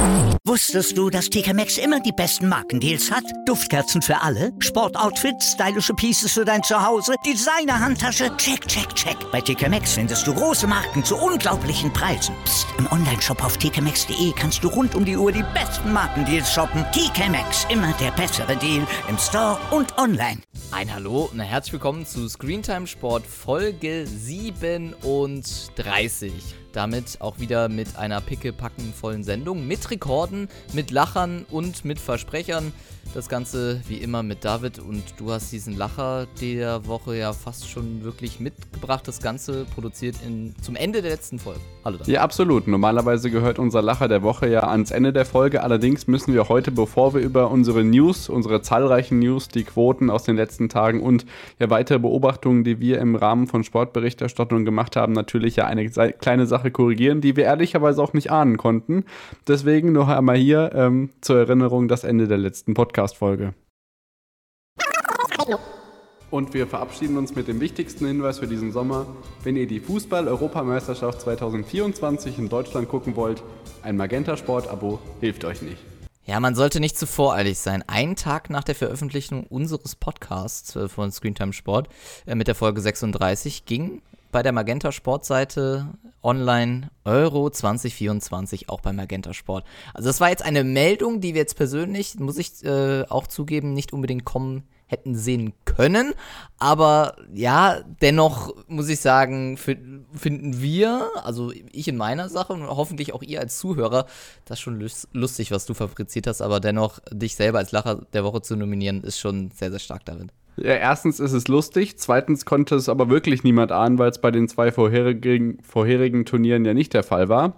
Wusstest du, dass TK Maxx immer die besten Markendeals hat? Duftkerzen für alle, Sportoutfits, stylische Pieces für dein Zuhause, Designer-Handtasche, check, check, check. Bei TK Maxx findest du große Marken zu unglaublichen Preisen. Psst. Im Onlineshop auf tkmaxx.de kannst du rund um die Uhr die besten Markendeals shoppen. TK Maxx, immer der bessere Deal im Store und online. Ein Hallo und herzlich willkommen zu Screentime Sport Folge 37. Damit auch wieder mit einer pickepackenvollen Sendung, mit Rekorden, mit Lachern und mit Versprechern. Das Ganze wie immer mit David, und du hast diesen Lacher der Woche ja fast schon wirklich mitgebracht. Das Ganze produziert zum Ende der letzten Folge. Hallo David. Ja, absolut. Normalerweise gehört unser Lacher der Woche ja ans Ende der Folge. Allerdings müssen wir heute, bevor wir über unsere News, unsere zahlreichen News, die Quoten aus den letzten Tagen und ja weitere Beobachtungen, die wir im Rahmen von Sportberichterstattung gemacht haben, natürlich ja eine kleine Sache korrigieren, die wir ehrlicherweise auch nicht ahnen konnten. Deswegen noch einmal hier zur Erinnerung das Ende der letzten Podcast-Folge. Und wir verabschieden uns mit dem wichtigsten Hinweis für diesen Sommer. Wenn ihr die Fußball-Europameisterschaft 2024 in Deutschland gucken wollt, ein Magenta-Sport-Abo hilft euch nicht. Ja, man sollte nicht zu voreilig sein. Einen Tag nach der Veröffentlichung unseres Podcasts von Screentime Sport mit der Folge 36 ging bei der Magenta Sport-Seite online Euro 2024 auch bei Magenta Sport. Also das war jetzt eine Meldung, die wir jetzt persönlich, muss ich auch zugeben, nicht unbedingt kommen hätten sehen können. Aber ja, dennoch muss ich sagen, finden wir, also ich in meiner Sache und hoffentlich auch ihr als Zuhörer, das schon lustig, was du fabriziert hast, aber dennoch dich selber als Lacher der Woche zu nominieren, ist schon sehr, sehr stark darin. Ja, erstens ist es lustig, zweitens konnte es aber wirklich niemand ahnen, weil es bei den zwei vorherigen Turnieren ja nicht der Fall war.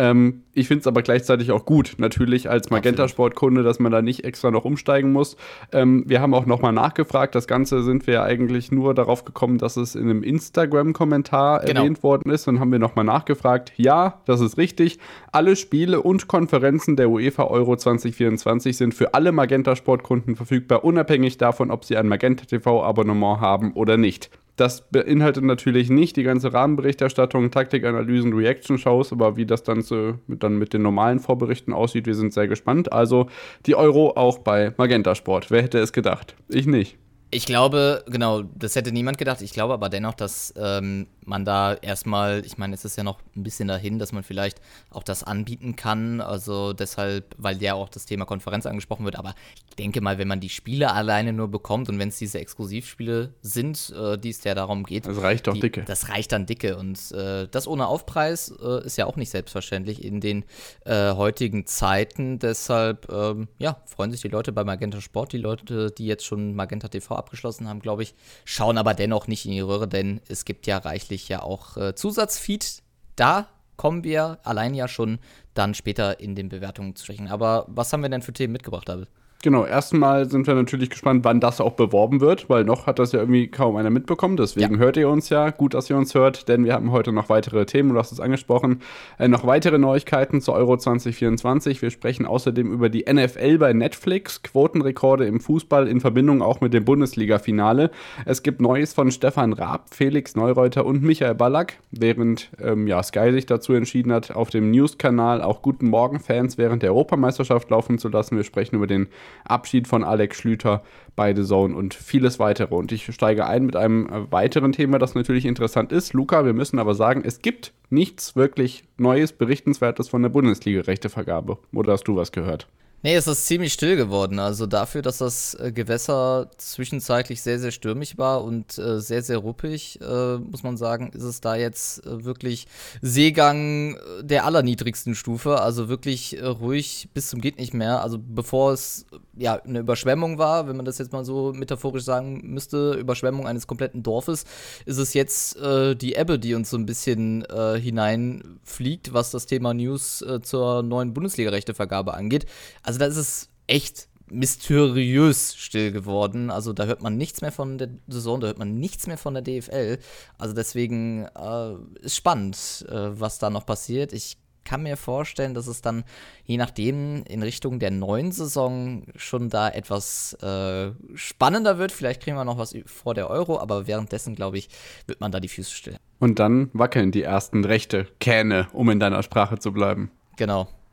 Ich finde es aber gleichzeitig auch gut, natürlich als Magenta-Sport-Kunde, dass man da nicht extra noch umsteigen muss. Wir haben auch nochmal nachgefragt. Das Ganze sind wir ja eigentlich nur darauf gekommen, dass es in einem Instagram-Kommentar erwähnt worden ist. Und haben wir nochmal nachgefragt. Ja, das ist richtig. Alle Spiele und Konferenzen der UEFA Euro 2024 sind für alle Magenta-Sport-Kunden verfügbar, unabhängig davon, ob sie ein Magenta-TV-Abonnement haben oder nicht. Das beinhaltet natürlich nicht die ganze Rahmenberichterstattung, Taktikanalysen, Reaction-Shows, aber wie das dann mit den normalen Vorberichten aussieht, wir sind sehr gespannt. Also die Euro auch bei Magenta Sport. Wer hätte es gedacht? Ich nicht. Ich glaube, genau, das hätte niemand gedacht. Ich glaube aber dennoch, dass man da erstmal, ich meine, es ist ja noch ein bisschen dahin, dass man vielleicht auch das anbieten kann. Also deshalb, weil ja auch das Thema Konferenz angesprochen wird. Aber ich denke mal, wenn man die Spiele alleine nur bekommt und wenn es diese Exklusivspiele sind, die es ja darum geht. Das reicht doch dicke. Das reicht dann dicke. Und das ohne Aufpreis ist ja auch nicht selbstverständlich in den heutigen Zeiten. Deshalb, freuen sich die Leute bei Magenta Sport, die Leute, die jetzt schon Magenta TV abgeschlossen haben, glaube ich, schauen aber dennoch nicht in die Röhre, denn es gibt ja reichlich ja auch Zusatzfeed. Da kommen wir allein ja schon dann später in den Bewertungen zu sprechen. Aber was haben wir denn für Themen mitgebracht, David? Genau, erstmal sind wir natürlich gespannt, wann das auch beworben wird, weil noch hat das ja irgendwie kaum einer mitbekommen. Deswegen hört ihr uns ja. Gut, dass ihr uns hört, denn wir haben heute noch weitere Themen, du hast es angesprochen, noch weitere Neuigkeiten zur Euro 2024. Wir sprechen außerdem über die NFL bei Netflix, Quotenrekorde im Fußball in Verbindung auch mit dem Bundesliga-Finale. Es gibt Neues von Stefan Raab, Felix Neureuter und Michael Ballack, während Sky sich dazu entschieden hat, auf dem News-Kanal auch Guten Morgen-Fans während der Europameisterschaft laufen zu lassen. Wir sprechen über den Abschied von Alex Schlüter bei The Zone und vieles weitere. Und ich steige ein mit einem weiteren Thema, das natürlich interessant ist. Luca, wir müssen aber sagen, es gibt nichts wirklich Neues, Berichtenswertes von der Bundesliga-Rechtevergabe. Oder hast du was gehört? Nee, es ist ziemlich still geworden. Also dafür, dass das Gewässer zwischenzeitlich sehr, sehr stürmig war und sehr, sehr ruppig, muss man sagen, ist es da jetzt wirklich Seegang der allerniedrigsten Stufe. Also wirklich ruhig bis zum geht nicht mehr. Also bevor es eine Überschwemmung war, wenn man das jetzt mal so metaphorisch sagen müsste, Überschwemmung eines kompletten Dorfes, ist es jetzt die Ebbe, die uns so ein bisschen hineinfliegt, was das Thema News zur neuen Bundesliga-Rechtevergabe angeht. Also da ist es echt mysteriös still geworden. Also da hört man nichts mehr von der Saison, da hört man nichts mehr von der DFL. Also deswegen ist spannend, was da noch passiert. Ich kann mir vorstellen, dass es dann, je nachdem, in Richtung der neuen Saison schon da etwas spannender wird. Vielleicht kriegen wir noch was vor der Euro, aber währenddessen, glaube ich, wird man da die Füße still. Und dann wackeln die ersten rechte Kähne, um in deiner Sprache zu bleiben. Genau.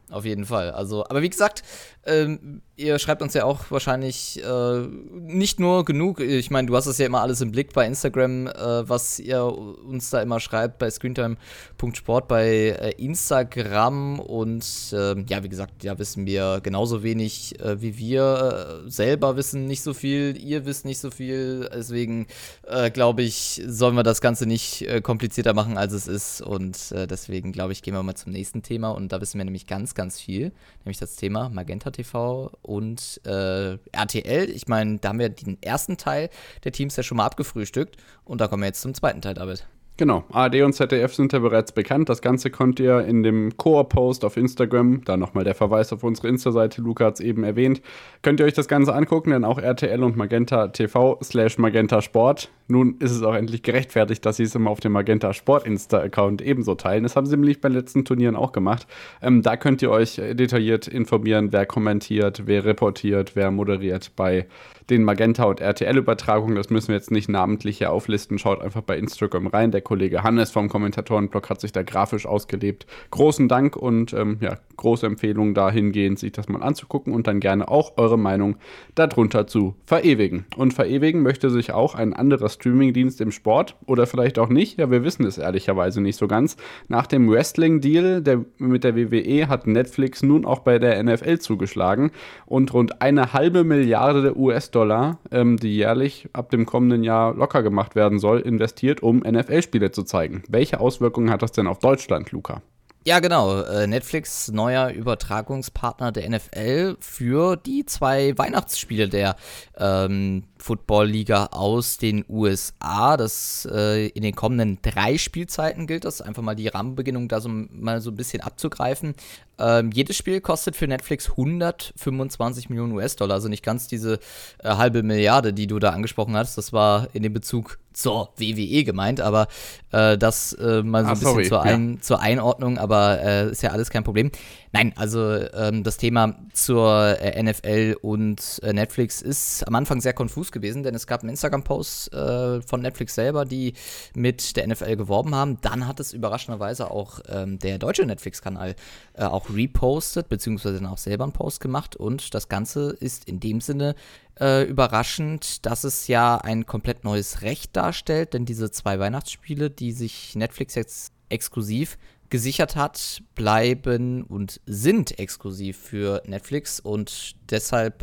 auf jeden Fall. Also, aber wie gesagt, ihr schreibt uns ja auch wahrscheinlich nicht nur genug. Ich meine, du hast es ja immer alles im Blick bei Instagram, was ihr uns da immer schreibt, bei screentime.sport, bei Instagram und ja, wie gesagt, ja, wissen wir genauso wenig wie wir selber wissen nicht so viel, ihr wisst nicht so viel, deswegen glaube ich, sollen wir das Ganze nicht komplizierter machen, als es ist und deswegen glaube ich, gehen wir mal zum nächsten Thema und da wissen wir nämlich ganz, ganz viel, nämlich das Thema Magenta TV und RTL. Ich meine, da haben wir den ersten Teil der Teams ja schon mal abgefrühstückt und da kommen wir jetzt zum zweiten Teil, David. Genau, ARD und ZDF sind ja bereits bekannt. Das Ganze könnt ihr in dem Koop-Post auf Instagram, da nochmal der Verweis auf unsere Insta-Seite, Luca hat es eben erwähnt, könnt ihr euch das Ganze angucken, denn auch RTL und Magenta TV/Magenta Sport. Nun ist es auch endlich gerechtfertigt, dass sie es immer auf dem Magenta Sport Insta-Account ebenso teilen. Das haben sie nämlich bei den letzten Turnieren auch gemacht. Da könnt ihr euch detailliert informieren, wer kommentiert, wer reportiert, wer moderiert bei den Magenta- und RTL-Übertragungen. Das müssen wir jetzt nicht namentlich hier auflisten. Schaut einfach bei Instagram rein. Der Kollege Hannes vom Kommentatorenblog hat sich da grafisch ausgelebt. Großen Dank und große Empfehlung dahingehend, sich das mal anzugucken und dann gerne auch eure Meinung darunter zu verewigen. Und verewigen möchte sich auch ein anderer Streamingdienst im Sport oder vielleicht auch nicht. Ja, wir wissen es ehrlicherweise nicht so ganz. Nach dem Wrestling-Deal mit der WWE hat Netflix nun auch bei der NFL zugeschlagen und rund 1,5 Milliarde US-Dollar, die jährlich ab dem kommenden Jahr locker gemacht werden soll, investiert, um NFL-Spiele zu zeigen. Welche Auswirkungen hat das denn auf Deutschland, Luca? Ja, genau. Netflix, neuer Übertragungspartner der NFL für die 2 Weihnachtsspiele der Football-Liga aus den USA. Das in den kommenden 3 Spielzeiten gilt das. Einfach mal die Rahmenbedingungen da mal so ein bisschen abzugreifen. Jedes Spiel kostet für Netflix 125 Millionen US-Dollar, also nicht ganz diese halbe Milliarde, die du da angesprochen hast. Das war in dem Bezug zur WWE gemeint, aber das mal so ein bisschen zur Einordnung, aber ist ja alles kein Problem. Nein, also das Thema zur NFL und Netflix ist am Anfang sehr konfus gewesen, denn es gab einen Instagram-Post von Netflix selber, die mit der NFL geworben haben. Dann hat es überraschenderweise auch der deutsche Netflix-Kanal auch repostet, beziehungsweise dann auch selber einen Post gemacht und das Ganze ist in dem Sinne überraschend, dass es ja ein komplett neues Recht darstellt, denn diese 2 Weihnachtsspiele, die sich Netflix jetzt exklusiv gesichert hat, bleiben und sind exklusiv für Netflix und deshalb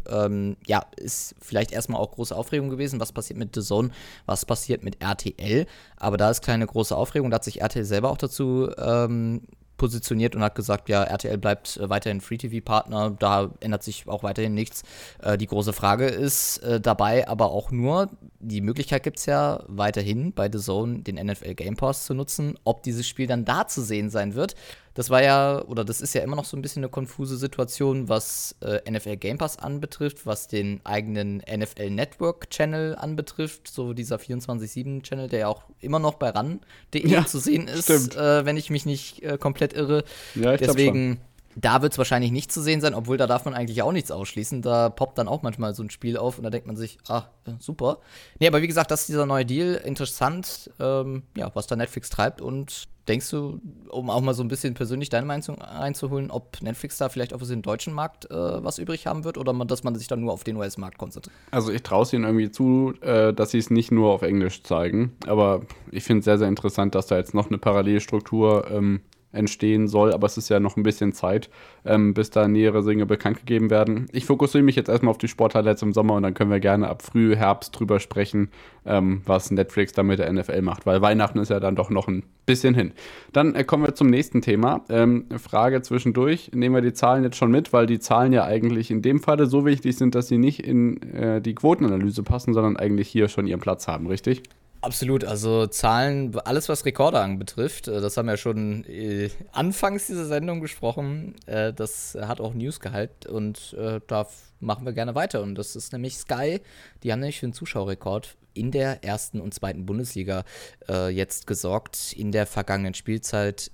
ist vielleicht erstmal auch große Aufregung gewesen, was passiert mit DAZN, was passiert mit RTL, aber da ist kleine große Aufregung, da hat sich RTL selber auch dazu positioniert und hat gesagt, ja, RTL bleibt weiterhin Free-TV-Partner, da ändert sich auch weiterhin nichts. Die große Frage ist dabei aber auch nur, die Möglichkeit gibt es ja weiterhin bei DAZN den NFL Game Pass zu nutzen, ob dieses Spiel dann da zu sehen sein wird. Das war ja, oder das ist ja immer noch so ein bisschen eine konfuse Situation, was NFL Game Pass anbetrifft, was den eigenen NFL Network Channel anbetrifft, so dieser 24/7 Channel, der ja auch immer noch bei ran.de zu sehen ist, wenn ich mich nicht komplett irre. Ja, ich Deswegen, da wird es wahrscheinlich nicht zu sehen sein, obwohl da darf man eigentlich auch nichts ausschließen. Da poppt dann auch manchmal so ein Spiel auf und da denkt man sich, super. Nee, aber wie gesagt, das ist dieser neue Deal. Interessant, was da Netflix treibt und denkst du, um auch mal so ein bisschen persönlich deine Meinung einzuholen, ob Netflix da vielleicht auf den deutschen Markt was übrig haben wird oder dass man sich dann nur auf den US-Markt konzentriert? Also ich traue es ihnen irgendwie zu, dass sie es nicht nur auf Englisch zeigen, aber ich finde es sehr, sehr interessant, dass da jetzt noch eine Parallelstruktur entstehen soll, aber es ist ja noch ein bisschen Zeit, bis da nähere Dinge bekannt gegeben werden. Ich fokussiere mich jetzt erstmal auf die Sporthighlights im Sommer und dann können wir gerne ab Frühherbst drüber sprechen, was Netflix da mit der NFL macht, weil Weihnachten ist ja dann doch noch ein bisschen hin. Dann kommen wir zum nächsten Thema. Frage zwischendurch, nehmen wir die Zahlen jetzt schon mit, weil die Zahlen ja eigentlich in dem Falle so wichtig sind, dass sie nicht in die Quotenanalyse passen, sondern eigentlich hier schon ihren Platz haben, richtig? Absolut, also Zahlen, alles was Rekorde anbetrifft, das haben wir ja schon anfangs dieser Sendung gesprochen, das hat auch Newsgehalt und da machen wir gerne weiter und das ist nämlich Sky, die haben nämlich für einen Zuschauerrekord in der ersten und zweiten Bundesliga jetzt gesorgt in der vergangenen Spielzeit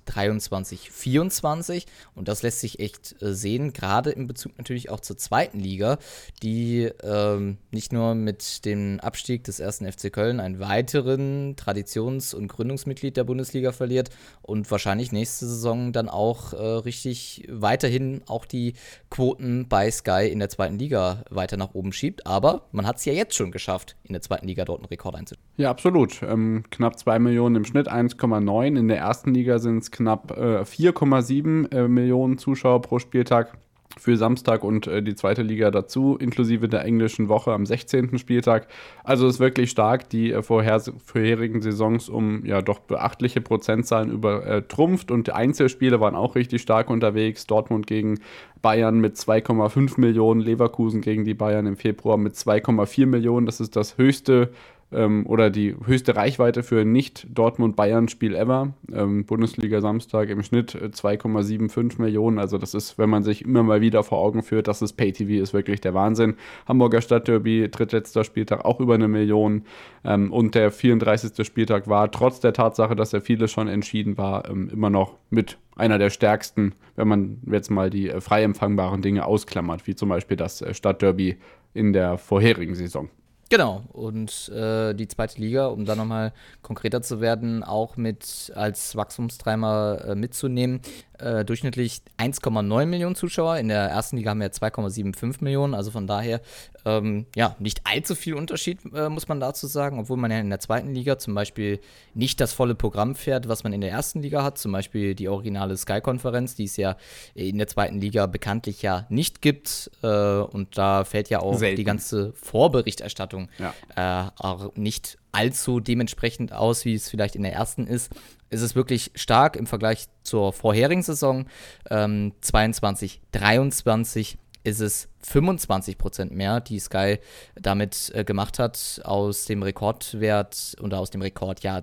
23/24 und das lässt sich echt sehen, gerade in Bezug natürlich auch zur zweiten Liga, die nicht nur mit dem Abstieg des 1. FC Köln einen weiteren Traditions- und Gründungsmitglied der Bundesliga verliert und wahrscheinlich nächste Saison dann auch richtig weiterhin auch die Quoten bei Sky in der zweiten Liga weiter nach oben schiebt, aber man hat es ja jetzt schon geschafft, in der zweiten Liga dort einen Rekord einzustellen. Ja, absolut. Knapp 2 Millionen im Schnitt, 1,9. In der ersten Liga sind es knapp 4,7 Millionen Zuschauer pro Spieltag für Samstag und die zweite Liga dazu, inklusive der englischen Woche am 16. Spieltag. Also ist wirklich stark, die vorherigen Saisons um ja doch beachtliche Prozentzahlen übertrumpft und die Einzelspiele waren auch richtig stark unterwegs. Dortmund gegen Bayern mit 2,5 Millionen, Leverkusen gegen die Bayern im Februar mit 2,4 Millionen. Das ist das höchste oder die höchste Reichweite für ein Nicht-Dortmund-Bayern-Spiel ever. Bundesliga Samstag im Schnitt 2,75 Millionen. Also das ist, wenn man sich immer mal wieder vor Augen führt, dass es Pay-TV ist, wirklich der Wahnsinn. Hamburger Stadtderby, drittletzter Spieltag, auch über 1 Million. Und der 34. Spieltag war, trotz der Tatsache, dass ja vieles schon entschieden war, immer noch mit einer der stärksten, wenn man jetzt mal die frei empfangbaren Dinge ausklammert, wie zum Beispiel das Stadtderby in der vorherigen Saison. Genau, und die zweite Liga, um da nochmal konkreter zu werden, auch mit als Wachstumstreiber mitzunehmen. Durchschnittlich 1,9 Millionen Zuschauer. In der ersten Liga haben wir 2,75 Millionen, also von daher nicht allzu viel Unterschied, muss man dazu sagen, obwohl man ja in der zweiten Liga zum Beispiel nicht das volle Programm fährt, was man in der ersten Liga hat, zum Beispiel die originale Sky-Konferenz, die es ja in der zweiten Liga bekanntlich ja nicht gibt und da fällt ja auch die ganze Vorberichterstattung auch nicht allzu dementsprechend aus, wie es vielleicht in der ersten ist. Es ist wirklich stark im Vergleich zur vorherigen Saison. 22/23 ist es 25% mehr, die Sky damit gemacht hat. Aus dem Rekordwert oder aus dem Rekordjahr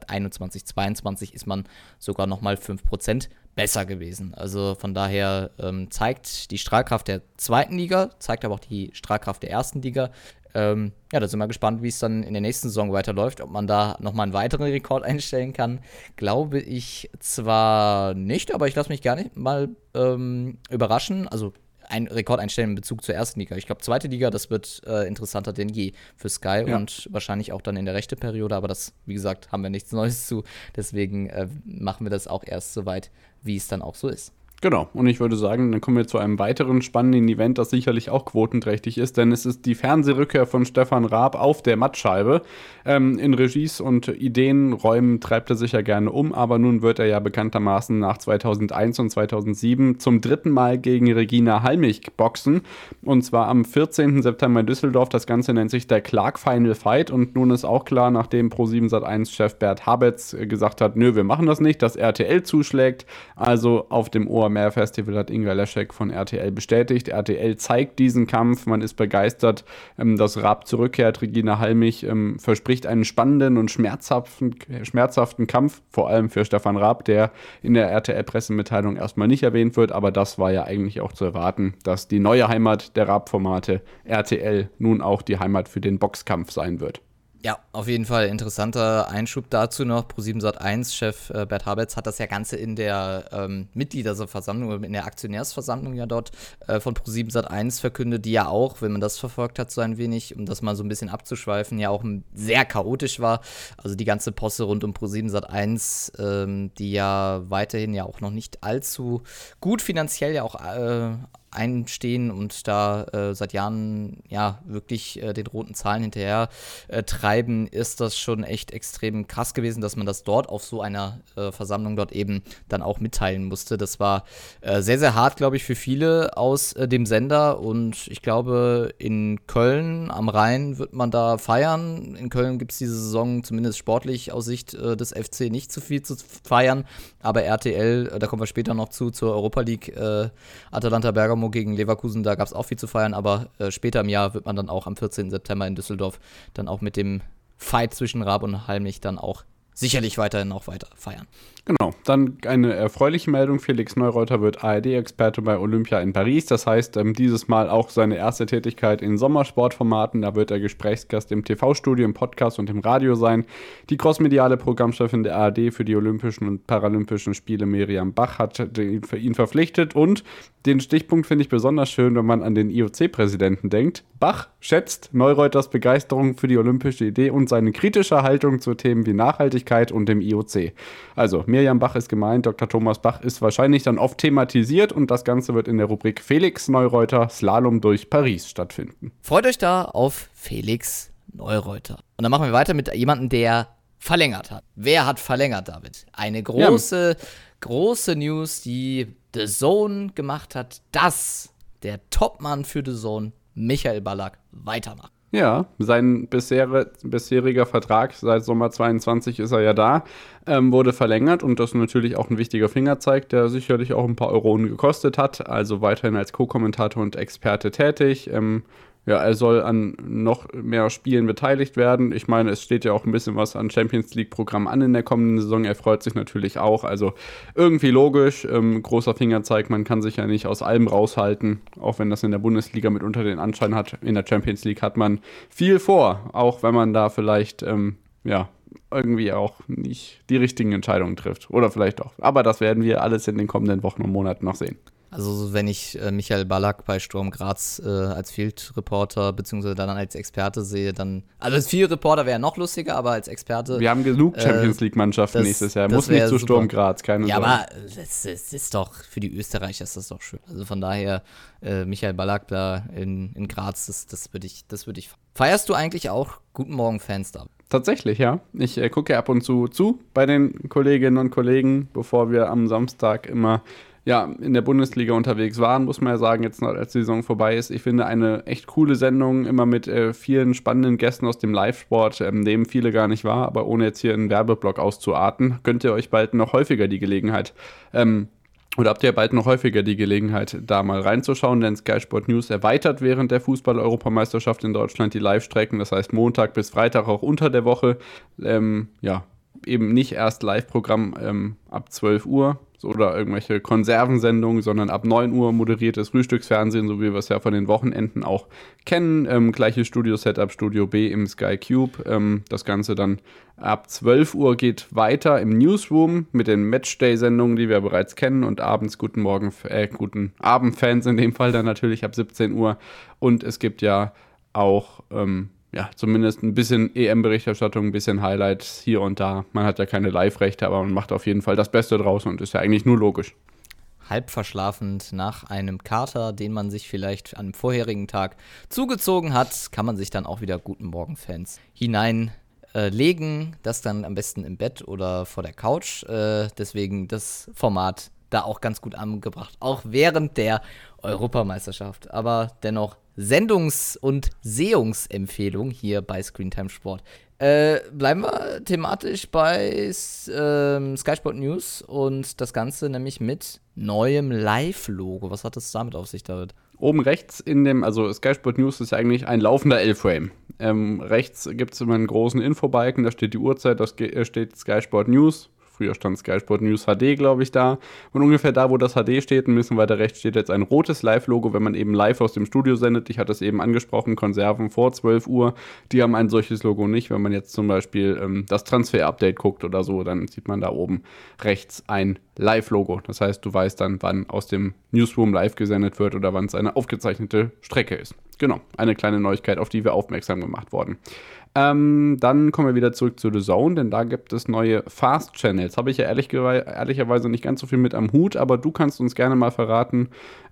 21/22 ist man sogar nochmal 5% besser gewesen. Also von daher zeigt die Strahlkraft der zweiten Liga, zeigt aber auch die Strahlkraft der ersten Liga. Da sind wir gespannt, wie es dann in der nächsten Saison weiterläuft. Ob man da nochmal einen weiteren Rekord einstellen kann, glaube ich zwar nicht, aber ich lasse mich gerne mal überraschen. Also einen Rekord einstellen in Bezug zur ersten Liga. Ich glaube, zweite Liga, das wird interessanter denn je für Sky und wahrscheinlich auch dann in der rechten Periode. Aber das, wie gesagt, haben wir nichts Neues zu. Deswegen machen wir das auch erst so weit, wie es dann auch so ist. Genau, und ich würde sagen, dann kommen wir zu einem weiteren spannenden Event, das sicherlich auch quotenträchtig ist, denn es ist die Fernsehrückkehr von Stefan Raab auf der Mattscheibe. In Regies und Ideenräumen treibt er sich ja gerne um, aber nun wird er ja bekanntermaßen nach 2001 und 2007 zum dritten Mal gegen Regina Halmich boxen, und zwar am 14. September in Düsseldorf. Das Ganze nennt sich der Clark Final Fight und nun ist auch klar, nachdem Pro7 Sat.1-Chef Bert Habetz gesagt hat, nö, wir machen das nicht, dass RTL zuschlägt, also auf dem OMR-Festival hat Inga Leschek von RTL bestätigt. RTL zeigt diesen Kampf, man ist begeistert, dass Raab zurückkehrt. Regina Halmich verspricht einen spannenden und schmerzhaften Kampf, vor allem für Stefan Raab, der in der RTL-Pressemitteilung erstmal nicht erwähnt wird, aber das war ja eigentlich auch zu erwarten, dass die neue Heimat der Raab-Formate RTL nun auch die Heimat für den Boxkampf sein wird. Ja, auf jeden Fall interessanter Einschub dazu noch. Pro7 Sat.1-Chef Bert Habetz hat das ja Ganze in der Mitgliederversammlung, in der Aktionärsversammlung ja dort von Pro7 Sat.1 verkündet, die ja auch, wenn man das verfolgt hat so ein wenig, um das mal so ein bisschen abzuschweifen, ja auch sehr chaotisch war. Also die ganze Posse rund um Pro7 Sat.1, die ja weiterhin ja auch noch nicht allzu gut finanziell ja auch einstehen und da seit Jahren ja wirklich den roten Zahlen hinterher treiben, ist das schon echt extrem krass gewesen, dass man das dort auf so einer Versammlung dort eben dann auch mitteilen musste. Das war sehr, sehr hart, glaube ich, für viele aus dem Sender und ich glaube, in Köln am Rhein wird man da feiern. In Köln gibt es diese Saison zumindest sportlich aus Sicht des FC nicht zu viel zu feiern, aber RTL, da kommen wir später noch zur Europa League, Atalanta Bergamo gegen Leverkusen, da gab es auch viel zu feiern, aber später im Jahr wird man dann auch am 14. September in Düsseldorf dann auch mit dem Fight zwischen Raab und Halmich dann auch sicherlich weiterhin auch weiter feiern. Genau, dann eine erfreuliche Meldung. Felix Neureuter wird ARD-Experte bei Olympia in Paris. Das heißt, dieses Mal auch seine erste Tätigkeit in Sommersportformaten. Da wird er Gesprächsgast im TV-Studio, im Podcast und im Radio sein. Die crossmediale Programmchefin der ARD für die Olympischen und Paralympischen Spiele, Miriam Bach, hat für ihn verpflichtet. Und den Stichpunkt finde ich besonders schön, wenn man an den IOC-Präsidenten denkt. Bach schätzt Neureuters Begeisterung für die olympische Idee und seine kritische Haltung zu Themen wie Nachhaltigkeit und dem IOC. Also, Miriam Bach ist gemeint, Dr. Thomas Bach ist wahrscheinlich dann oft thematisiert und das Ganze wird in der Rubrik Felix Neureuter Slalom durch Paris stattfinden. Freut euch da auf Felix Neureuter. Und dann machen wir weiter mit jemandem, der verlängert hat. Wer hat verlängert, David? Eine große News, die The Zone gemacht hat, dass der Topmann für The Zone, Michael Ballack, weitermacht. Ja, sein bisheriger Vertrag, seit Sommer 22 ist er ja da, wurde verlängert und das ist natürlich auch ein wichtiger Fingerzeig, der sicherlich auch ein paar Euronen gekostet hat, also weiterhin als Co-Kommentator und Experte tätig. Er soll an noch mehr Spielen beteiligt werden. Ich meine, es steht ja auch ein bisschen was an Champions League-Programm an in der kommenden Saison. Er freut sich natürlich auch. Also irgendwie logisch, großer Fingerzeig. Man kann sich ja nicht aus allem raushalten, auch wenn das in der Bundesliga mitunter den Anschein hat. In der Champions League hat man viel vor, auch wenn man da vielleicht irgendwie auch nicht die richtigen Entscheidungen trifft. Oder vielleicht auch. Aber das werden wir alles in den kommenden Wochen und Monaten noch sehen. Also wenn ich Michael Ballack bei Sturm Graz als Field-Reporter beziehungsweise dann als Experte sehe, dann, also als Field-Reporter wäre noch lustiger, aber als Experte. Wir haben genug Champions-League-Mannschaften nächstes Jahr. Muss nicht zu Sturm Graz, keine Sorge. Ja, aber es ist doch, für die Österreicher ist das doch schön. Also von daher, Michael Ballack da in Graz, das würde ich. Feierst du eigentlich auch Guten Morgen Fans da? Tatsächlich, ja. Ich gucke ab und zu bei den Kolleginnen und Kollegen, bevor wir am Samstag immer in der Bundesliga unterwegs waren, muss man ja sagen, jetzt noch als die Saison vorbei ist. Ich finde eine echt coole Sendung, immer mit vielen spannenden Gästen aus dem Live-Sport, nehmen viele gar nicht wahr, aber ohne jetzt hier einen Werbeblock auszuarten, könnt ihr euch bald noch häufiger die Gelegenheit, oder habt ihr bald noch häufiger die Gelegenheit, da mal reinzuschauen, denn Sky Sport News erweitert während der Fußball-Europameisterschaft in Deutschland die Live-Strecken, das heißt Montag bis Freitag auch unter der Woche, eben nicht erst Live-Programm ab 12 Uhr oder irgendwelche Konservensendungen, sondern ab 9 Uhr moderiertes Frühstücksfernsehen, so wie wir es ja von den Wochenenden auch kennen. Gleiches Studio-Setup, Studio B im Sky Cube. Das Ganze dann ab 12 Uhr geht weiter im Newsroom mit den Matchday-Sendungen, die wir bereits kennen und abends guten Abend-Fans in dem Fall dann natürlich ab 17 Uhr. Und es gibt ja auch zumindest ein bisschen EM-Berichterstattung, ein bisschen Highlights hier und da. Man hat ja keine Live-Rechte, aber man macht auf jeden Fall das Beste draus und ist ja eigentlich nur logisch. Halb verschlafend nach einem Kater, den man sich vielleicht am vorherigen Tag zugezogen hat, kann man sich dann auch wieder Guten Morgen Fans hineinlegen. Das dann am besten im Bett oder vor der Couch. Deswegen das Format da auch ganz gut angebracht, auch während der Europameisterschaft. Aber dennoch Sendungs- und Sehungsempfehlung hier bei Screentime Sport. Bleiben wir thematisch bei Sky Sport News und das Ganze nämlich mit neuem Live-Logo. Was hat es damit auf sich, David? Oben rechts also Sky Sport News ist ja eigentlich ein laufender L-Frame. Rechts gibt es immer einen großen Infobalken, da steht die Uhrzeit, da steht Sky Sport News. Früher stand Sky Sport News HD, glaube ich, da. Und ungefähr da, wo das HD steht, ein bisschen weiter rechts, steht jetzt ein rotes Live-Logo, wenn man eben live aus dem Studio sendet. Ich hatte es eben angesprochen, Konserven vor 12 Uhr. Die haben ein solches Logo nicht. Wenn man jetzt zum Beispiel das Transfer-Update guckt oder so, dann sieht man da oben rechts ein Live-Logo. Das heißt, du weißt dann, wann aus dem Newsroom live gesendet wird oder wann es eine aufgezeichnete Strecke ist. Genau, eine kleine Neuigkeit, auf die wir aufmerksam gemacht wurden. Dann kommen wir wieder zurück zu The Zone, denn da gibt es neue Fast Channels. Habe ich ja ehrlicherweise nicht ganz so viel mit am Hut, aber du kannst uns gerne mal verraten,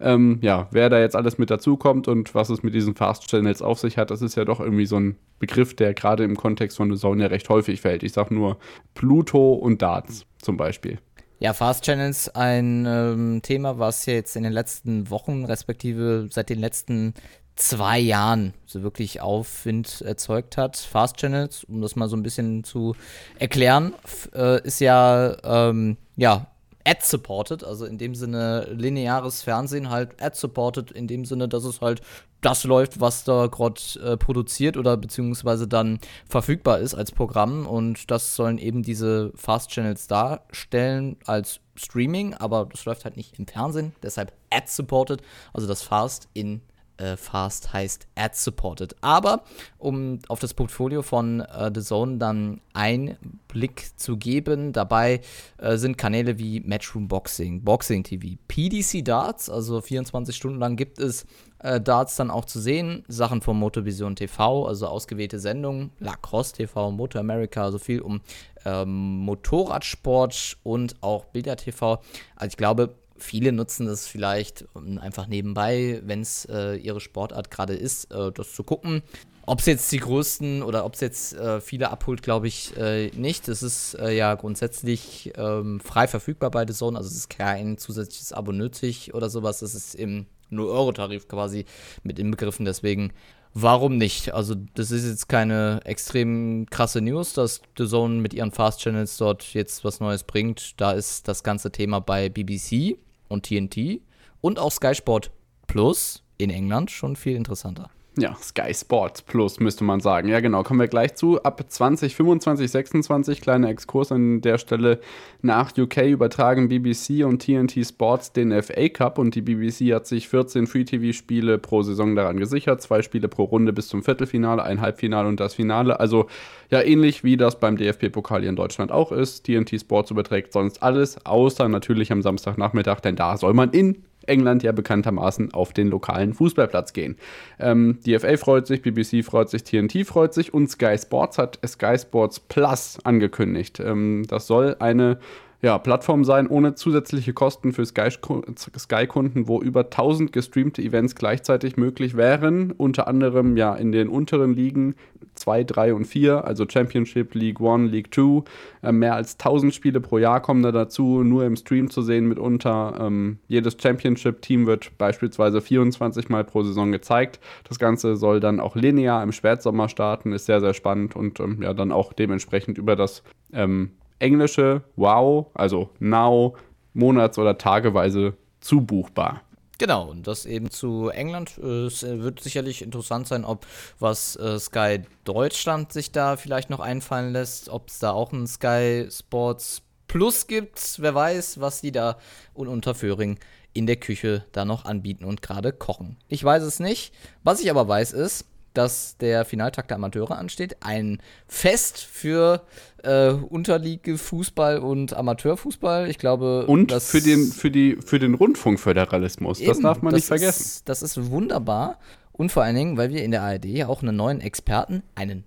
wer da jetzt alles mit dazukommt und was es mit diesen Fast Channels auf sich hat. Das ist ja doch irgendwie so ein Begriff, der gerade im Kontext von The Zone ja recht häufig fällt. Ich sag nur Pluto und Darts zum Beispiel. Ja, Fast Channels, ein Thema, was ja jetzt in den letzten Wochen, respektive seit den letzten 2 Jahren so wirklich Aufwind erzeugt hat. Fast Channels, um das mal so ein bisschen zu erklären, ist ja ad-supported, also in dem Sinne lineares Fernsehen halt ad-supported, in dem Sinne, dass es halt das läuft, was da gerade produziert oder beziehungsweise dann verfügbar ist als Programm, und das sollen eben diese Fast-Channels darstellen als Streaming, aber das läuft halt nicht im Fernsehen, deshalb ad-supported, also das Fast in Fast heißt ad-supported. Aber um auf das Portfolio von DAZN dann Einblick zu geben, dabei sind Kanäle wie Matchroom Boxing, Boxing TV, PDC Darts, also 24 Stunden lang gibt es Darts dann auch zu sehen, Sachen von Motorvision TV, also ausgewählte Sendungen, Lacrosse TV, Motor America, also viel um Motorradsport und auch Bilder TV. Also ich glaube, viele nutzen das vielleicht einfach nebenbei, wenn es ihre Sportart gerade ist, das zu gucken. Ob es jetzt die größten oder ob es jetzt viele abholt, glaube ich nicht. Es ist ja grundsätzlich frei verfügbar bei DAZN, also es ist kein zusätzliches Abo nötig oder sowas. Es ist im 0-Euro-Tarif quasi mit inbegriffen, deswegen warum nicht? Also das ist jetzt keine extrem krasse News, dass DAZN mit ihren Fast-Channels dort jetzt was Neues bringt. Da ist das ganze Thema bei BBC und TNT und auch Sky Sport Plus in England schon viel interessanter. Ja, Sky Sports Plus müsste man sagen. Ja, genau, kommen wir gleich zu. Ab 2025, 26, kleiner Exkurs an der Stelle. Nach UK übertragen BBC und TNT Sports den FA Cup und die BBC hat sich 14 Free-TV-Spiele pro Saison daran gesichert. 2 Spiele pro Runde bis zum Viertelfinale, ein Halbfinale und das Finale. Also ja, ähnlich wie das beim DFB-Pokal hier in Deutschland auch ist. TNT Sports überträgt sonst alles, außer natürlich am Samstagnachmittag, denn da soll man in England ja bekanntermaßen auf den lokalen Fußballplatz gehen. Die FA freut sich, BBC freut sich, TNT freut sich und Sky Sports hat Sky Sports Plus angekündigt. Das soll eine Plattform sein ohne zusätzliche Kosten für Sky-Kunden, wo über 1000 gestreamte Events gleichzeitig möglich wären. Unter anderem ja in den unteren Ligen 2, 3 und 4, also Championship, League 1, League 2. Mehr als 1000 Spiele pro Jahr kommen da dazu, nur im Stream zu sehen mitunter. Jedes Championship-Team wird beispielsweise 24 Mal pro Saison gezeigt. Das Ganze soll dann auch linear im Spätsommer starten, ist sehr, sehr spannend und dann auch dementsprechend über das englische Wow, also Now, monats- oder tageweise zubuchbar. Genau, und das eben zu England. Es wird sicherlich interessant sein, ob was Sky Deutschland sich da vielleicht noch einfallen lässt, ob es da auch ein Sky Sports Plus gibt. Wer weiß, was die da unter Föhring in der Küche da noch anbieten und gerade kochen. Ich weiß es nicht. Was ich aber weiß ist, dass der Finaltag der Amateure ansteht. Ein Fest für Unterliga-Fußball und Amateurfußball. Ich glaube, und für den Rundfunkföderalismus. Eben, das darf man nicht vergessen. Das ist wunderbar. Und vor allen Dingen, weil wir in der ARD auch einen neuen Experten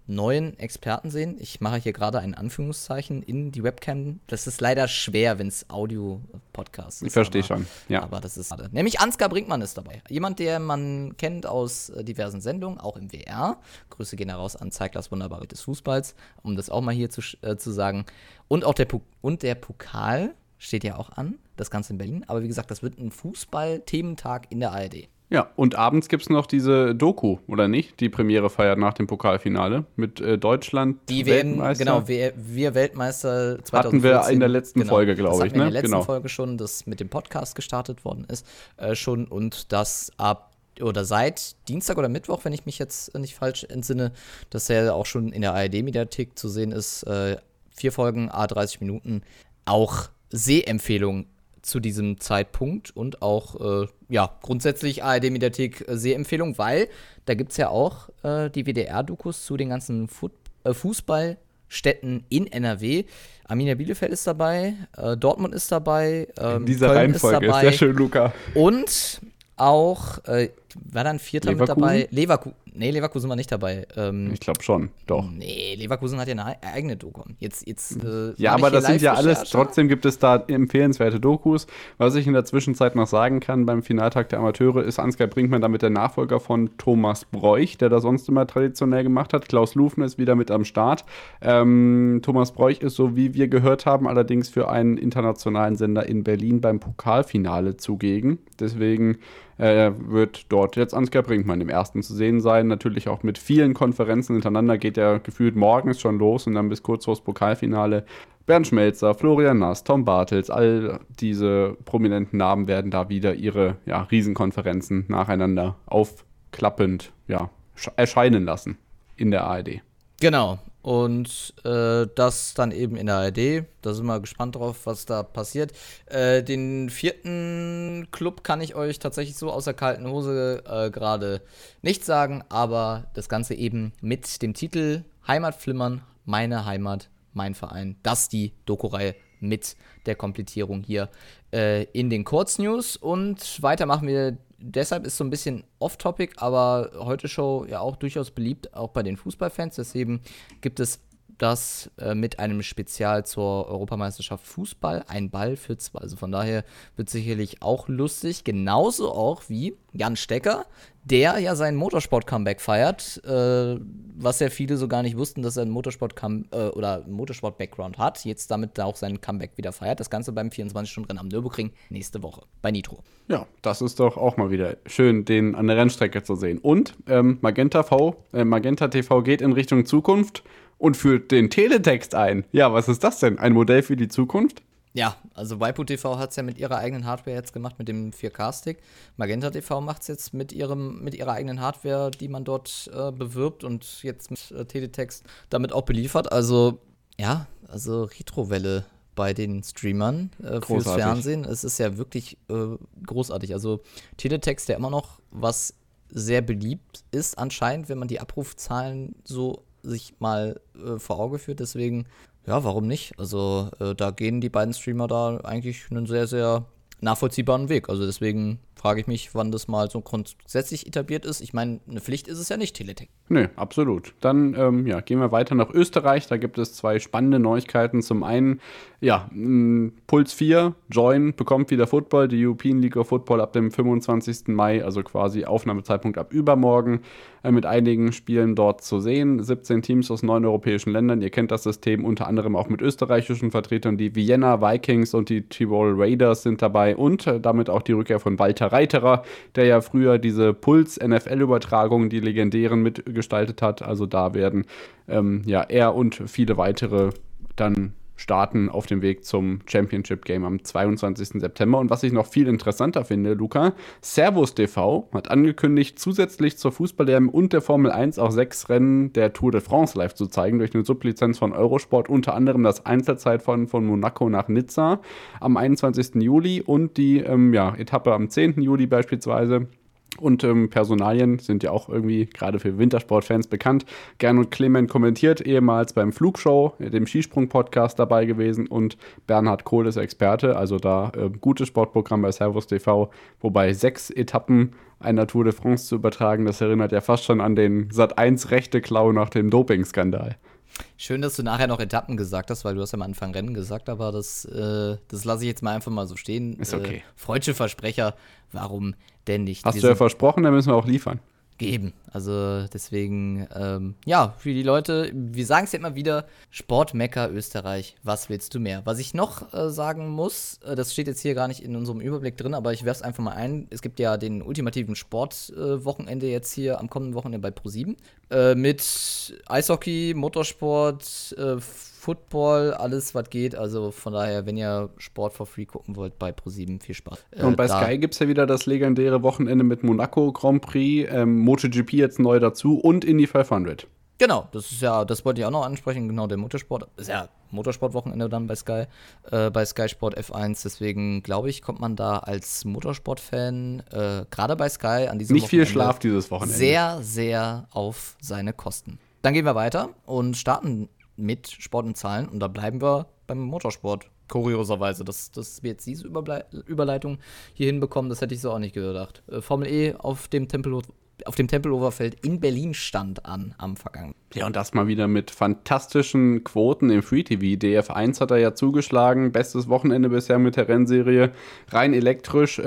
sehen. Ich mache hier gerade ein Anführungszeichen in die Webcam. Das ist leider schwer, wenn es Audio-Podcast ist. Ich verstehe schon, ja. Aber das ist schade. Nämlich Ansgar Brinkmann ist dabei. Jemand, der man kennt aus diversen Sendungen, auch im WR. Grüße gehen heraus an Zeiglers wunderbare des Fußballs, um das auch mal hier zu sagen. Und auch der Pokal steht ja auch an, das Ganze in Berlin. Aber wie gesagt, das wird ein Fußball-Thementag in der ARD. Ja, und abends gibt es noch diese Doku, oder nicht? Die Premiere feiert nach dem Pokalfinale mit Deutschland. Die Weltmeister. Genau, wir Weltmeister 2014. Hatten wir in der letzten Folge, glaube ich. In der letzten Folge schon, das mit dem Podcast gestartet worden ist, schon. Und das seit Dienstag oder Mittwoch, wenn ich mich jetzt nicht falsch entsinne, dass er auch schon in der ARD-Mediathek zu sehen ist. 4 Folgen, 30 Minuten. Auch Sehempfehlung zu diesem Zeitpunkt und auch, grundsätzlich ARD-Mediathek Sehempfehlung, weil da gibt es ja auch die WDR-Dokus zu den ganzen Fußballstädten in NRW. Arminia Bielefeld ist dabei, Dortmund ist dabei, in dieser Köln Reihenfolge, ist dabei. Sehr schön, Luca. Und auch, war dann Vierter mit dabei? Leverkusen war nicht dabei. Ich glaube schon, doch. Nee, Leverkusen hat ja eine eigene Doku. Jetzt ja, aber das sind ja alles, trotzdem gibt es da empfehlenswerte Dokus. Was ich in der Zwischenzeit noch sagen kann, beim Finaltag der Amateure ist Ansgar Brinkmann damit der Nachfolger von Thomas Broich, der das sonst immer traditionell gemacht hat. Klaus Lufner ist wieder mit am Start. Thomas Broich ist, so wie wir gehört haben, allerdings für einen internationalen Sender in Berlin beim Pokalfinale zugegen. Deswegen Er wird dort jetzt Ansgar Brinkmann im ersten zu sehen sein. Natürlich auch mit vielen Konferenzen hintereinander, geht er gefühlt morgens schon los und dann bis kurz vor das Pokalfinale. Bernd Schmelzer, Florian Nass, Tom Bartels, all diese prominenten Namen werden da wieder ihre Riesenkonferenzen nacheinander aufklappend erscheinen lassen in der ARD. Genau. Und das dann eben in der ARD. Da sind wir gespannt drauf, was da passiert. Den 4. Club kann ich euch tatsächlich so aus der kalten Hose gerade nicht sagen, aber das Ganze eben mit dem Titel Heimatflimmern, meine Heimat, mein Verein. Das ist die Doku-Reihe mit der Komplettierung hier in den Kurznews. Und weiter machen wir. Deshalb ist so ein bisschen off-topic, aber Heute-Show ja auch durchaus beliebt, auch bei den Fußballfans. Deswegen gibt es das mit einem Spezial zur Europameisterschaft Fußball, ein Ball für zwei. Also von daher wird sicherlich auch lustig. Genauso auch wie Jan Stecker, der ja sein Motorsport-Comeback feiert, was ja viele so gar nicht wussten, dass er einen Motorsport-Background hat. Jetzt damit auch seinen Comeback wieder feiert. Das Ganze beim 24-Stunden-Rennen am Nürburgring nächste Woche bei Nitro. Ja, das ist doch auch mal wieder schön, den an der Rennstrecke zu sehen. Und Magenta TV geht in Richtung Zukunft und führt den Teletext ein. Ja, was ist das denn? Ein Modell für die Zukunft? Ja, also waipu.tv hat es ja mit ihrer eigenen Hardware jetzt gemacht, mit dem 4K-Stick. Magenta TV macht es jetzt mit ihrer eigenen Hardware, die man dort bewirbt und jetzt mit Teletext damit auch beliefert. Also, ja, Retrowelle bei den Streamern fürs Fernsehen. Es ist ja wirklich großartig. Also Teletext, der immer noch was sehr beliebt ist anscheinend, wenn man die Abrufzahlen so sich mal vor Auge führt. Deswegen, ja, warum nicht? Also da gehen die beiden Streamer da eigentlich einen sehr, sehr nachvollziehbaren Weg. Also deswegen frage ich mich, wann das mal so grundsätzlich etabliert ist. Ich meine, eine Pflicht ist es ja nicht, Teletext. Nee, absolut. Dann gehen wir weiter nach Österreich. Da gibt es 2 spannende Neuigkeiten. Zum einen, Puls 4, Join bekommt wieder Football, die European League of Football ab dem 25. Mai, also quasi Aufnahmezeitpunkt ab übermorgen, mit einigen Spielen dort zu sehen. 17 Teams aus 9 europäischen Ländern. Ihr kennt das System unter anderem auch mit österreichischen Vertretern. Die Vienna Vikings und die Tirol Raiders sind dabei und damit auch die Rückkehr von Walter Reiterer, der ja früher diese Puls-NFL-Übertragungen, die legendären, mitgestaltet hat. Also da werden er und viele weitere dann starten auf dem Weg zum Championship-Game am 22. September. Und was ich noch viel interessanter finde, Luca, Servus TV hat angekündigt, zusätzlich zur Fußball-EM und der Formel 1 auch 6 Rennen der Tour de France live zu zeigen, durch eine Sublizenz von Eurosport, unter anderem das Einzelzeitfahren von Monaco nach Nizza am 21. Juli und die Etappe am 10. Juli beispielsweise. Und Personalien sind ja auch irgendwie gerade für Wintersportfans bekannt. Gernot Clement kommentiert, ehemals beim Flugshow, dem Skisprung-Podcast dabei gewesen. Und Bernhard Kohl ist Experte, also da gutes Sportprogramm bei Servus TV. Wobei 6 Etappen einer Tour de France zu übertragen, das erinnert ja fast schon an den Sat.1-Rechte-Klau nach dem Dopingskandal. Schön, dass du nachher noch Etappen gesagt hast, weil du hast ja am Anfang Rennen gesagt, aber das lasse ich jetzt mal einfach mal so stehen. Ist okay. Freudsche Versprecher, warum denn nicht? Hast du ja versprochen, dann müssen wir auch liefern. Geben. Also deswegen, für die Leute, wir sagen es ja immer wieder, Sportmecker Österreich, was willst du mehr? Was ich noch sagen muss, das steht jetzt hier gar nicht in unserem Überblick drin, aber ich werfe es einfach mal ein, es gibt ja den ultimativen Sportwochenende jetzt hier am kommenden Wochenende bei ProSieben mit Eishockey, Motorsport, Football, alles was geht, also von daher, wenn ihr Sport for free gucken wollt, bei ProSieben, viel Spaß. Und bei Sky gibt es ja wieder das legendäre Wochenende mit Monaco Grand Prix, MotoGP jetzt neu dazu und Indy 500. Genau, das wollte ich auch noch ansprechen, genau, der Motorsport, ist ja Motorsportwochenende dann bei Sky Sport F1, deswegen glaube ich, kommt man da als Motorsport-Fan, gerade bei Sky an diesem Wochenende nicht viel Schlaf dieses Wochenende. Sehr, sehr auf seine Kosten. Dann gehen wir weiter und starten mit Sport und Zahlen und da bleiben wir beim Motorsport. Kurioserweise, dass wir jetzt diese Überleitung hier hinbekommen, das hätte ich so auch nicht gedacht. Formel E auf dem Tempelhofer Feld in Berlin stand am vergangenen. Ja, und das mal wieder mit fantastischen Quoten im Free-TV. DF1 hat er ja zugeschlagen, bestes Wochenende bisher mit der Rennserie, rein elektrisch.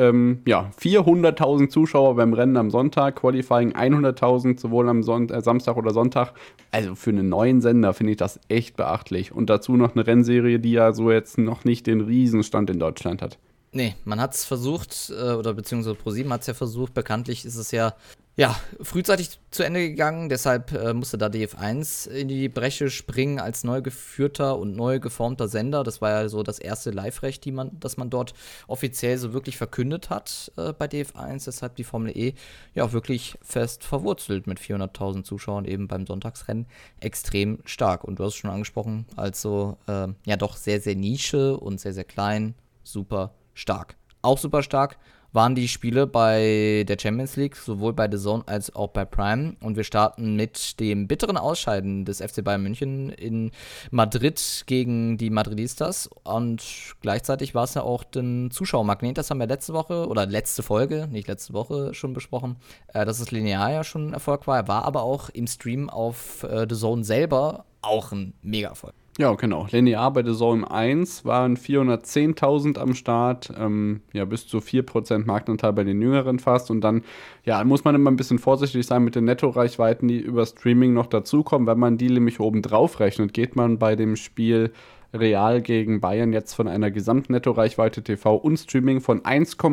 400.000 Zuschauer beim Rennen am Sonntag, Qualifying 100.000 sowohl am Samstag oder Sonntag. Also für einen neuen Sender finde ich das echt beachtlich. Und dazu noch eine Rennserie, die ja so jetzt noch nicht den Riesenstand in Deutschland hat. Nee, man hat es versucht, oder beziehungsweise ProSieben hat es ja versucht. Bekanntlich ist es ja frühzeitig zu Ende gegangen. Deshalb musste da DF1 in die Bresche springen als neu geführter und neu geformter Sender. Das war ja so das erste Live-Recht, das man dort offiziell so wirklich verkündet hat bei DF1. Deshalb die Formel E ja auch wirklich fest verwurzelt mit 400.000 Zuschauern eben beim Sonntagsrennen. Extrem stark. Und du hast es schon angesprochen, also doch sehr, sehr Nische und sehr, sehr klein. Super stark. Auch super stark waren die Spiele bei der Champions League, sowohl bei DAZN als auch bei Prime. Und wir starten mit dem bitteren Ausscheiden des FC Bayern München in Madrid gegen die Madridistas. Und gleichzeitig war es ja auch den Zuschauermagnet. Das haben wir letzte Folge, nicht letzte Woche schon besprochen, dass es linear ja schon ein Erfolg war. Er war aber auch im Stream auf DAZN selber auch ein Mega-Erfolg. Ja, genau. Linear bei DAZN 1 waren 410.000 am Start, bis zu 4% Marktanteil bei den Jüngeren fast. Und dann, muss man immer ein bisschen vorsichtig sein mit den Nettoreichweiten, die über Streaming noch dazukommen. Wenn man die nämlich oben drauf rechnet, geht man bei dem Spiel Real gegen Bayern jetzt von einer Gesamtnettoreichweite TV und Streaming von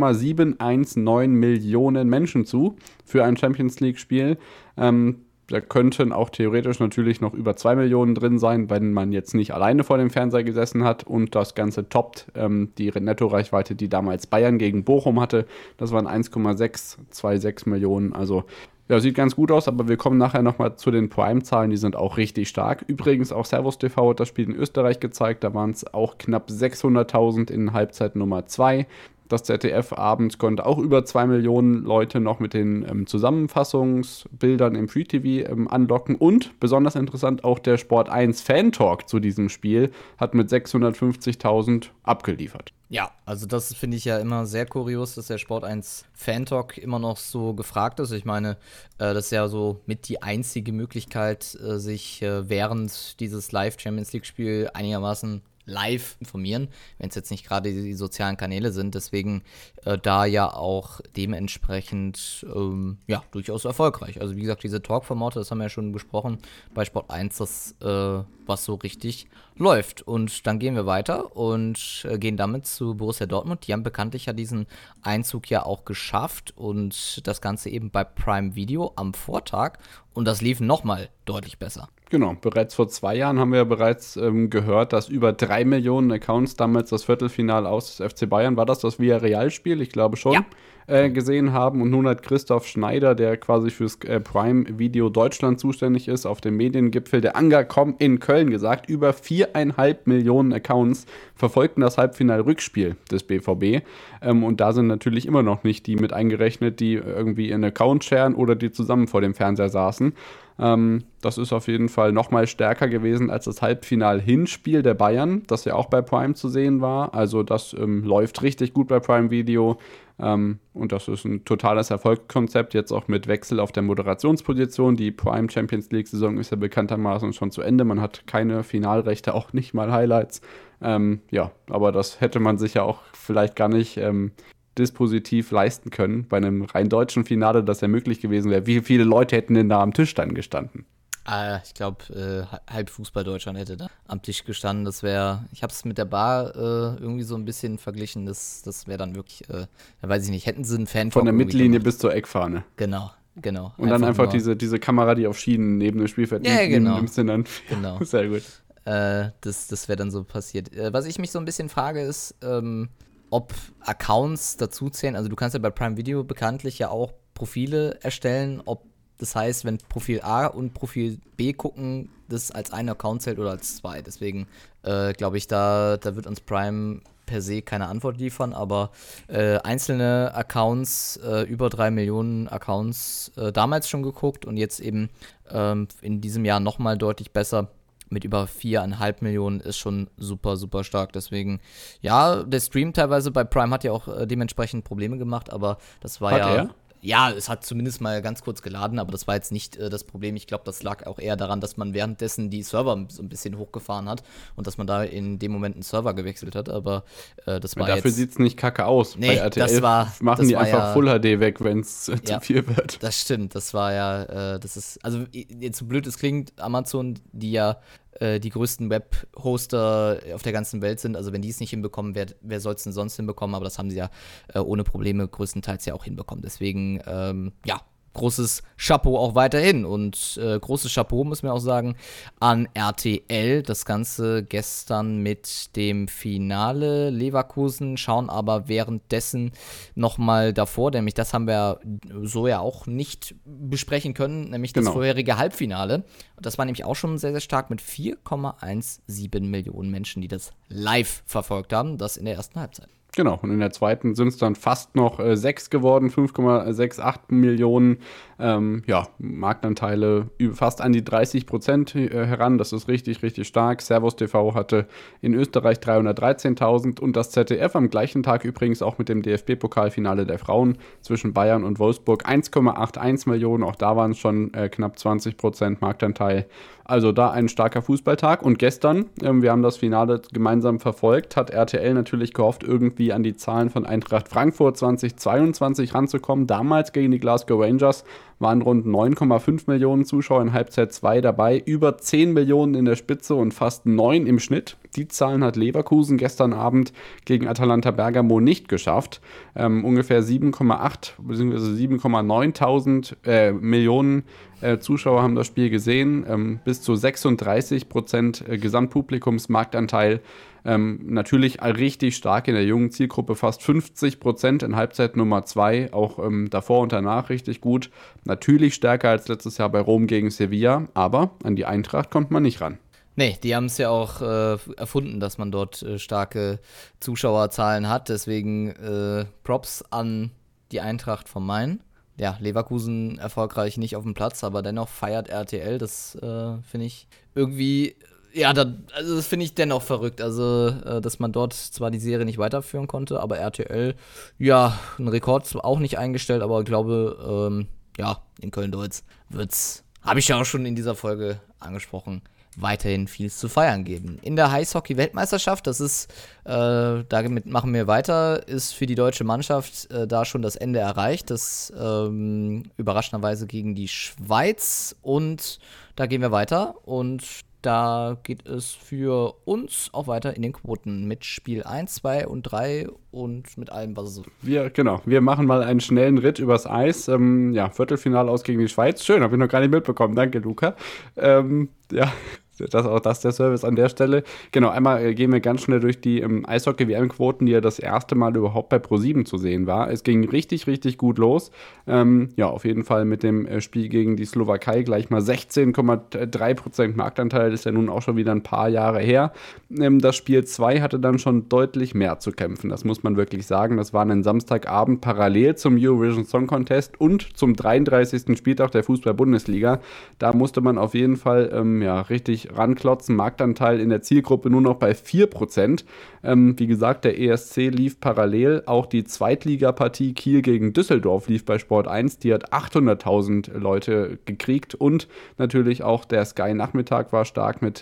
1,719 Millionen Menschen zu für ein Champions-League-Spiel. Da könnten auch theoretisch natürlich noch über 2 Millionen drin sein, wenn man jetzt nicht alleine vor dem Fernseher gesessen hat. Und das Ganze toppt die Nettoreichweite, die damals Bayern gegen Bochum hatte. Das waren 1,626 Millionen. Also sieht ganz gut aus, aber wir kommen nachher nochmal zu den Prime-Zahlen, die sind auch richtig stark. Übrigens auch Servus TV hat das Spiel in Österreich gezeigt, da waren es auch knapp 600.000 in Halbzeit Nummer 2. Das ZDF abends konnte auch über 2 Millionen Leute noch mit den Zusammenfassungsbildern im Free TV anlocken. Und besonders interessant, auch der Sport 1 Fan-Talk zu diesem Spiel hat mit 650.000 abgeliefert. Ja, also das finde ich ja immer sehr kurios, dass der Sport 1 Fan-Talk immer noch so gefragt ist. Ich meine, das ist ja so mit die einzige Möglichkeit, sich während dieses Live-Champions-League-Spiel einigermaßen live informieren, wenn es jetzt nicht gerade die sozialen Kanäle sind. Deswegen da ja auch dementsprechend durchaus erfolgreich. Also wie gesagt, diese Talk-Formate, das haben wir ja schon besprochen bei Sport 1, das was so richtig läuft. Und dann gehen wir weiter und gehen damit zu Borussia Dortmund. Die haben bekanntlich ja diesen Einzug ja auch geschafft und das Ganze eben bei Prime Video am Vortag. Und das lief nochmal deutlich besser. Genau, bereits vor 2 Jahren haben wir bereits gehört, dass über 3 Millionen Accounts damals das Viertelfinale aus des FC Bayern, war das Villarreal-Spiel? Ich glaube schon. Gesehen haben. Und nun hat Christoph Schneider, der quasi fürs Prime Video Deutschland zuständig ist, auf dem Mediengipfel der Angacom in Köln gesagt, über 4,5 Millionen Accounts verfolgten das Halbfinal-Rückspiel des BVB. Und da sind natürlich immer noch nicht die mit eingerechnet, die irgendwie einen Account sharen oder die zusammen vor dem Fernseher saßen. Das ist auf jeden Fall noch mal stärker gewesen als das Halbfinal-Hinspiel der Bayern, das ja auch bei Prime zu sehen war. Also das läuft richtig gut bei Prime Video. Und das ist ein totales Erfolgskonzept, jetzt auch mit Wechsel auf der Moderationsposition. Die Prime Champions League-Saison ist ja bekanntermaßen schon zu Ende. Man hat keine Finalrechte, auch nicht mal Highlights. Aber das hätte man sich ja auch vielleicht gar nicht dispositiv leisten können. Bei einem rein deutschen Finale, das ja möglich gewesen wäre. Wie viele Leute hätten denn da am Tisch dann gestanden? Ich glaube, halb Fußball-Deutschland hätte da am Tisch gestanden. Das wäre, ich habe es mit der Bar irgendwie so ein bisschen verglichen. Das wäre dann wirklich, weiß ich nicht, hätten sie einen Fan von der Mittellinie bis zur Eckfahne. Genau. Und dann einfach diese Kamera, die auf Schienen neben dem Spielfeld nimmst, dann. Genau. Sehr gut. Das wäre dann so passiert. Was ich mich so ein bisschen frage, ist, ob Accounts dazu zählen. Also du kannst ja bei Prime Video bekanntlich ja auch Profile erstellen, das heißt, wenn Profil A und Profil B gucken, das als ein Account zählt oder als 2. Deswegen glaube ich, da wird uns Prime per se keine Antwort liefern, aber einzelne Accounts, über 3 Millionen Accounts damals schon geguckt und jetzt eben in diesem Jahr nochmal deutlich besser. Mit über 4,5 Millionen ist schon super, super stark. Deswegen, ja, der Stream teilweise bei Prime hat ja auch dementsprechend Probleme gemacht, aber das war er? Ja, es hat zumindest mal ganz kurz geladen, aber das war jetzt nicht das Problem. Ich glaube, das lag auch eher daran, dass man währenddessen die Server so ein bisschen hochgefahren hat und dass man da in dem Moment einen Server gewechselt hat, aber das war dafür sieht es nicht kacke aus. Nee, bei RTL machen die einfach Full HD weg, wenn es zu viel wird. Das stimmt, das war ja, das ist, also jetzt so blöd es klingt, Amazon, die ja die größten Web-Hoster auf der ganzen Welt sind. Also wenn die es nicht hinbekommen, wer soll es denn sonst hinbekommen? Aber das haben sie ja ohne Probleme größtenteils ja auch hinbekommen. Deswegen, großes Chapeau auch weiterhin. Und großes Chapeau, muss man auch sagen, an RTL. Das Ganze gestern mit dem Finale Leverkusen, schauen aber währenddessen nochmal davor, nämlich das haben wir so ja auch nicht besprechen können, nämlich das vorherige Halbfinale. Das war nämlich auch schon sehr, sehr stark mit 4,17 Millionen Menschen, die das live verfolgt haben, das in der ersten Halbzeit. Genau, und in der zweiten sind es dann fast noch 6 geworden, 5,68 Millionen Marktanteile fast an die 30% heran. Das ist richtig, richtig stark. Servus TV hatte in Österreich 313.000 und das ZDF am gleichen Tag übrigens auch mit dem DFB-Pokalfinale der Frauen zwischen Bayern und Wolfsburg 1,81 Millionen. Auch da waren es schon knapp 20% Marktanteil. Also da ein starker Fußballtag. Und gestern, wir haben das Finale gemeinsam verfolgt, hat RTL natürlich gehofft, irgendwie an die Zahlen von Eintracht Frankfurt 2022 ranzukommen. Damals gegen die Glasgow Rangers waren rund 9,5 Millionen Zuschauer in Halbzeit 2 dabei, über 10 Millionen in der Spitze und fast 9 im Schnitt. Die Zahlen hat Leverkusen gestern Abend gegen Atalanta Bergamo nicht geschafft. Ungefähr 7,8 bzw. 7,9 Millionen Zuschauer haben das Spiel gesehen. Bis zu 36% Gesamtpublikumsmarktanteil. Natürlich richtig stark in der jungen Zielgruppe, fast 50% in Halbzeit Nummer 2, auch davor und danach richtig gut. Natürlich stärker als letztes Jahr bei Rom gegen Sevilla, aber an die Eintracht kommt man nicht ran. Nee, die haben es ja auch erfunden, dass man dort starke Zuschauerzahlen hat. Deswegen Props an die Eintracht von Main. Ja, Leverkusen erfolgreich nicht auf dem Platz, aber dennoch feiert RTL. Das finde ich irgendwie, das finde ich dennoch verrückt. Also, dass man dort zwar die Serie nicht weiterführen konnte, aber RTL, ein Rekord auch nicht eingestellt, aber ich glaube, in Köln-Deutz habe ich ja auch schon in dieser Folge angesprochen, weiterhin viel zu feiern geben. In der Eishockey-Weltmeisterschaft, das ist, damit machen wir weiter, ist für die deutsche Mannschaft da schon das Ende erreicht. Das überraschenderweise gegen die Schweiz und da gehen wir weiter und da geht es für uns auch weiter in den Quoten mit Spiel 1, 2 und 3 und mit allem, was es so. Wir machen mal einen schnellen Ritt übers Eis. Viertelfinale aus gegen die Schweiz. Schön, habe ich noch gar nicht mitbekommen. Danke, Luca. Das der Service an der Stelle. Genau, einmal gehen wir ganz schnell durch die Eishockey-WM-Quoten, die ja das erste Mal überhaupt bei ProSieben zu sehen war. Es ging richtig, richtig gut los. Auf jeden Fall mit dem Spiel gegen die Slowakei gleich mal 16,3% Marktanteil. Das ist ja nun auch schon wieder ein paar Jahre her. Das Spiel 2 hatte dann schon deutlich mehr zu kämpfen. Das muss man wirklich sagen. Das war ein Samstagabend parallel zum Eurovision Song Contest und zum 33. Spieltag der Fußball-Bundesliga. Da musste man auf jeden Fall richtig ranklotzen. Marktanteil in der Zielgruppe nur noch bei 4%. Wie gesagt, der ESC lief parallel. Auch die Zweitligapartie Kiel gegen Düsseldorf lief bei Sport 1. Die hat 800.000 Leute gekriegt. Und natürlich auch der Sky-Nachmittag war stark mit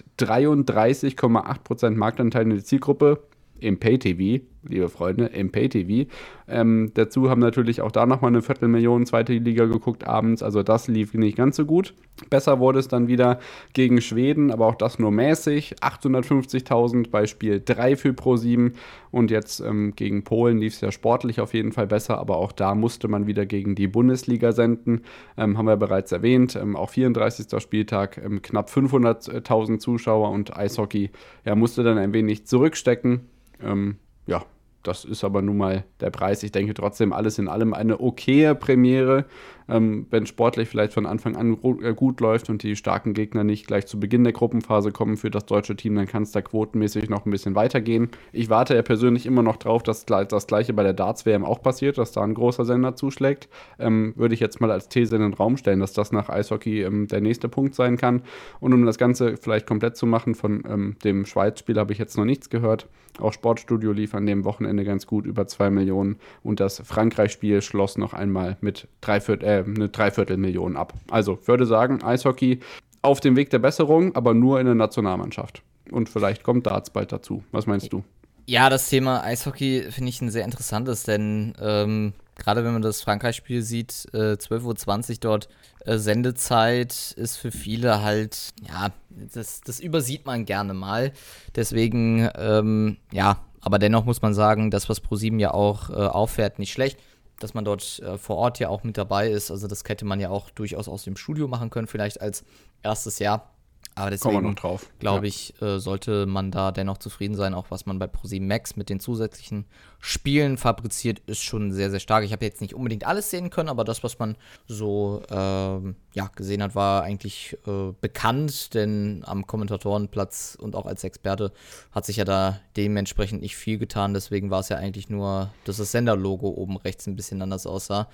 33,8% Marktanteil in der Zielgruppe. Im Pay-TV, liebe Freunde, im Pay-TV. Dazu haben natürlich auch da nochmal 250.000 zweite Liga geguckt abends, also das lief nicht ganz so gut. Besser wurde es dann wieder gegen Schweden, aber auch das nur mäßig. 850.000 bei Spiel 3 für ProSieben und jetzt gegen Polen lief es ja sportlich auf jeden Fall besser, aber auch da musste man wieder gegen die Bundesliga senden. Haben wir bereits erwähnt, auch 34. Spieltag, knapp 500.000 Zuschauer und Eishockey musste dann ein wenig zurückstecken. Das ist aber nun mal der Preis. Ich denke trotzdem alles in allem eine okaye Premiere. Wenn sportlich vielleicht von Anfang an gut läuft und die starken Gegner nicht gleich zu Beginn der Gruppenphase kommen für das deutsche Team, dann kann es da quotenmäßig noch ein bisschen weitergehen. Ich warte ja persönlich immer noch drauf, dass das Gleiche bei der Darts-WM auch passiert, dass da ein großer Sender zuschlägt. Würde ich jetzt mal als These in den Raum stellen, dass das nach Eishockey der nächste Punkt sein kann. Und um das Ganze vielleicht komplett zu machen, von dem Schweiz-Spiel habe ich jetzt noch nichts gehört. Auch Sportstudio lief an dem Wochenende ganz gut, über 2 Millionen. Und das Frankreich-Spiel schloss noch einmal mit eine Dreiviertelmillion ab. Also, ich würde sagen, Eishockey auf dem Weg der Besserung, aber nur in der Nationalmannschaft. Und vielleicht kommt Darts bald dazu. Was meinst du? Ja, das Thema Eishockey finde ich ein sehr interessantes, denn gerade wenn man das Frankreich-Spiel sieht, 12:20 Uhr dort Sendezeit ist für viele halt, ja, das übersieht man gerne mal. Deswegen, aber dennoch muss man sagen, das, was ProSieben ja auch auffährt, nicht schlecht, dass man dort vor Ort ja auch mit dabei ist. Also das hätte man ja auch durchaus aus dem Studio machen können, vielleicht als erstes Jahr. Aber deswegen, glaube ich, sollte man da dennoch zufrieden sein. Auch was man bei ProSieben Max mit den zusätzlichen Spielen fabriziert, ist schon sehr, sehr stark. Ich habe jetzt nicht unbedingt alles sehen können, aber das, was man so gesehen hat, war eigentlich bekannt. Denn am Kommentatorenplatz und auch als Experte hat sich ja da dementsprechend nicht viel getan. Deswegen war es ja eigentlich nur, dass das Senderlogo oben rechts ein bisschen anders aussah.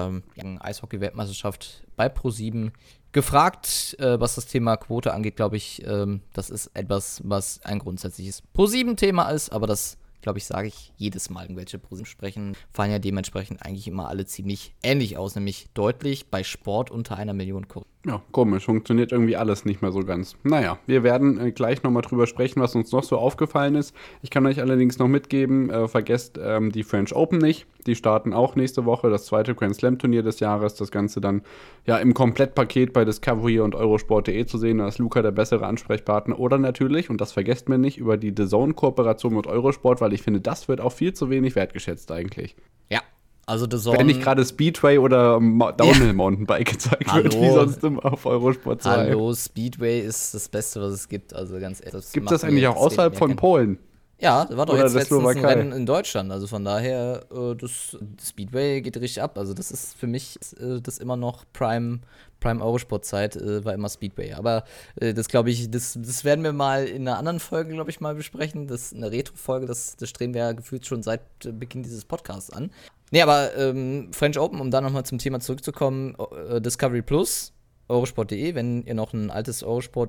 Eishockey-Weltmeisterschaft bei ProSieben. Gefragt, was das Thema Quote angeht, glaube ich, das ist etwas, was ein grundsätzliches ProSieben-Thema ist, aber das, glaube ich, sage ich jedes Mal, wenn welche ProSieben sprechen, fallen ja dementsprechend eigentlich immer alle ziemlich ähnlich aus, nämlich deutlich bei Sport unter 1 Million Kunden. Ja, komisch, funktioniert irgendwie alles nicht mehr so ganz. Naja, wir werden gleich nochmal drüber sprechen, was uns noch so aufgefallen ist. Ich kann euch allerdings noch mitgeben, vergesst die French Open nicht. Die starten auch nächste Woche, das zweite Grand Slam Turnier des Jahres. Das Ganze dann ja im Komplettpaket bei Discovery und Eurosport.de zu sehen. Da ist Luca der bessere Ansprechpartner. Oder natürlich, und das vergesst mir nicht, über die DAZN-Kooperation mit Eurosport, weil ich finde, das wird auch viel zu wenig wertgeschätzt eigentlich. Ja. Also DAZN, wenn nicht gerade Speedway oder Downhill-Mountainbike gezeigt wird, wie sonst immer auf Eurosport 2. Hallo, Speedway ist das Beste, was es gibt. Also ganz ehrlich. Gibt das eigentlich auch außerhalb von Polen? Ja, da war doch jetzt letztens ein Rennen in Deutschland. Also von daher, das Speedway geht richtig ab. Also das ist für mich das immer noch Prime Eurosport-Zeit, war immer Speedway. Aber das glaube ich, das werden wir mal in einer anderen Folge, glaube ich, mal besprechen. Das ist eine Retro-Folge, das streben wir ja gefühlt schon seit Beginn dieses Podcasts an. Nee, aber French Open, um da nochmal zum Thema zurückzukommen, Discovery Plus, Eurosport.de, wenn ihr noch ein altes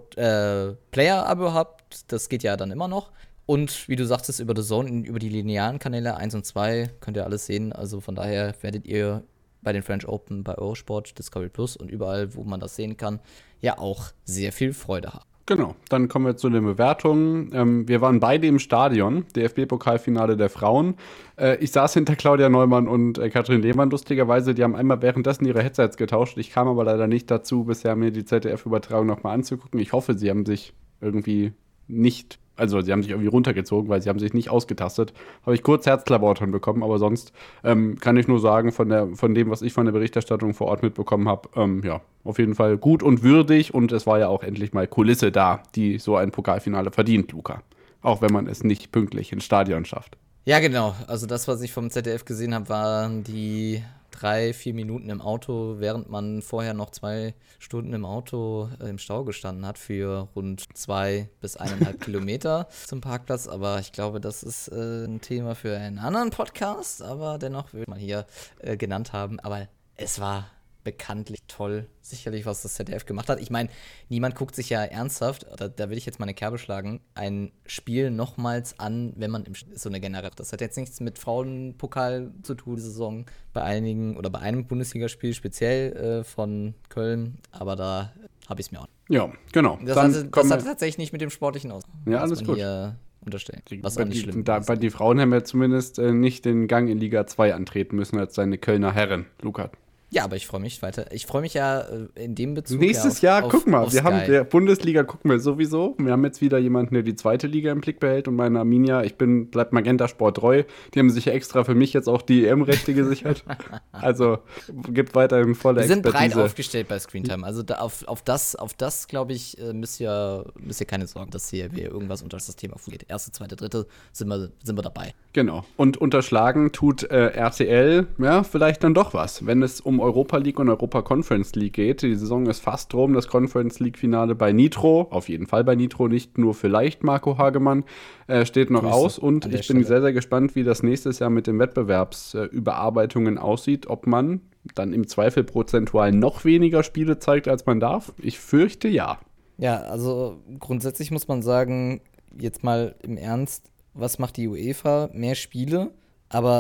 Eurosport-Player-Abo habt, das geht ja dann immer noch. Und wie du sagtest, über DAZN, über die linearen Kanäle 1 und 2 könnt ihr alles sehen. Also von daher werdet ihr bei den French Open, bei Eurosport, Discovery Plus und überall, wo man das sehen kann, ja auch sehr viel Freude haben. Genau, dann kommen wir zu den Bewertungen. Wir waren beide im Stadion, DFB-Pokalfinale der Frauen. Ich saß hinter Claudia Neumann und Katrin Lehmann, lustigerweise. Die haben einmal währenddessen ihre Headsets getauscht. Ich kam aber leider nicht dazu, bisher mir die ZDF-Übertragung nochmal anzugucken. Ich hoffe, sie haben sich irgendwie nicht... Also sie haben sich irgendwie runtergezogen, weil sie haben sich nicht ausgetastet. Habe ich kurz Herzklabautern bekommen, aber sonst kann ich nur sagen, von dem, was ich von der Berichterstattung vor Ort mitbekommen habe, ja, auf jeden Fall gut und würdig. Und es war ja auch endlich mal Kulisse da, die so ein Pokalfinale verdient, Luca. Auch wenn man es nicht pünktlich ins Stadion schafft. Ja, genau. Also das, was ich vom ZDF gesehen habe, waren die 3-4 Minuten im Auto, während man vorher noch 2 Stunden im Auto im Stau gestanden hat für rund 2 bis 1,5 Kilometer zum Parkplatz. Aber ich glaube, das ist ein Thema für einen anderen Podcast, aber dennoch würde ich mal hier genannt haben. Aber es war bekanntlich toll, sicherlich, was das ZDF gemacht hat. Ich meine, niemand guckt sich ja ernsthaft, da will ich jetzt mal eine Kerbe schlagen, ein Spiel nochmals an, wenn man so eine generell. Das hat jetzt nichts mit Frauenpokal zu tun, die Saison, bei einigen oder bei einem Bundesligaspiel speziell von Köln, aber da habe ich es mir auch. Ja, genau. Das hatte tatsächlich nicht mit dem Sportlichen aus. Ja, alles gut. Hier unterstellen. Was bei auch nicht schlimm ist. Bei die Frauen haben wir zumindest nicht den Gang in Liga 2 antreten müssen als seine Kölner Herren, Luca. Ja, aber ich freue mich weiter. Ich freue mich ja in dem Bezug. Nächstes Jahr, guck mal, wir haben der Bundesliga gucken wir sowieso. Wir haben jetzt wieder jemanden, der die zweite Liga im Blick behält und meine Arminia, bleibt Magenta Sport treu. Die haben sich ja extra für mich jetzt auch die EM-Rechte gesichert. Also gibt weiterhin volle Expertise. Wir sind breit aufgestellt bei Screentime. Also auf das glaube ich, müsst ihr keine Sorgen, dass hier irgendwas unter das Thema geht. Erste, zweite, dritte sind wir dabei. Genau. Und unterschlagen tut RTL, ja, vielleicht dann doch was, wenn es um Europa League und Europa Conference League geht. Die Saison ist fast rum. Das Conference League Finale bei Nitro, auf jeden Fall bei Nitro, nicht nur vielleicht Marco Hagemann, steht noch aus. Und ich bin sehr, sehr gespannt, wie das nächstes Jahr mit den Wettbewerbsüberarbeitungen aussieht. Ob man dann im Zweifel prozentual noch weniger Spiele zeigt, als man darf. Ich fürchte, ja. Ja, also grundsätzlich muss man sagen, jetzt mal im Ernst, was macht die UEFA? Mehr Spiele, aber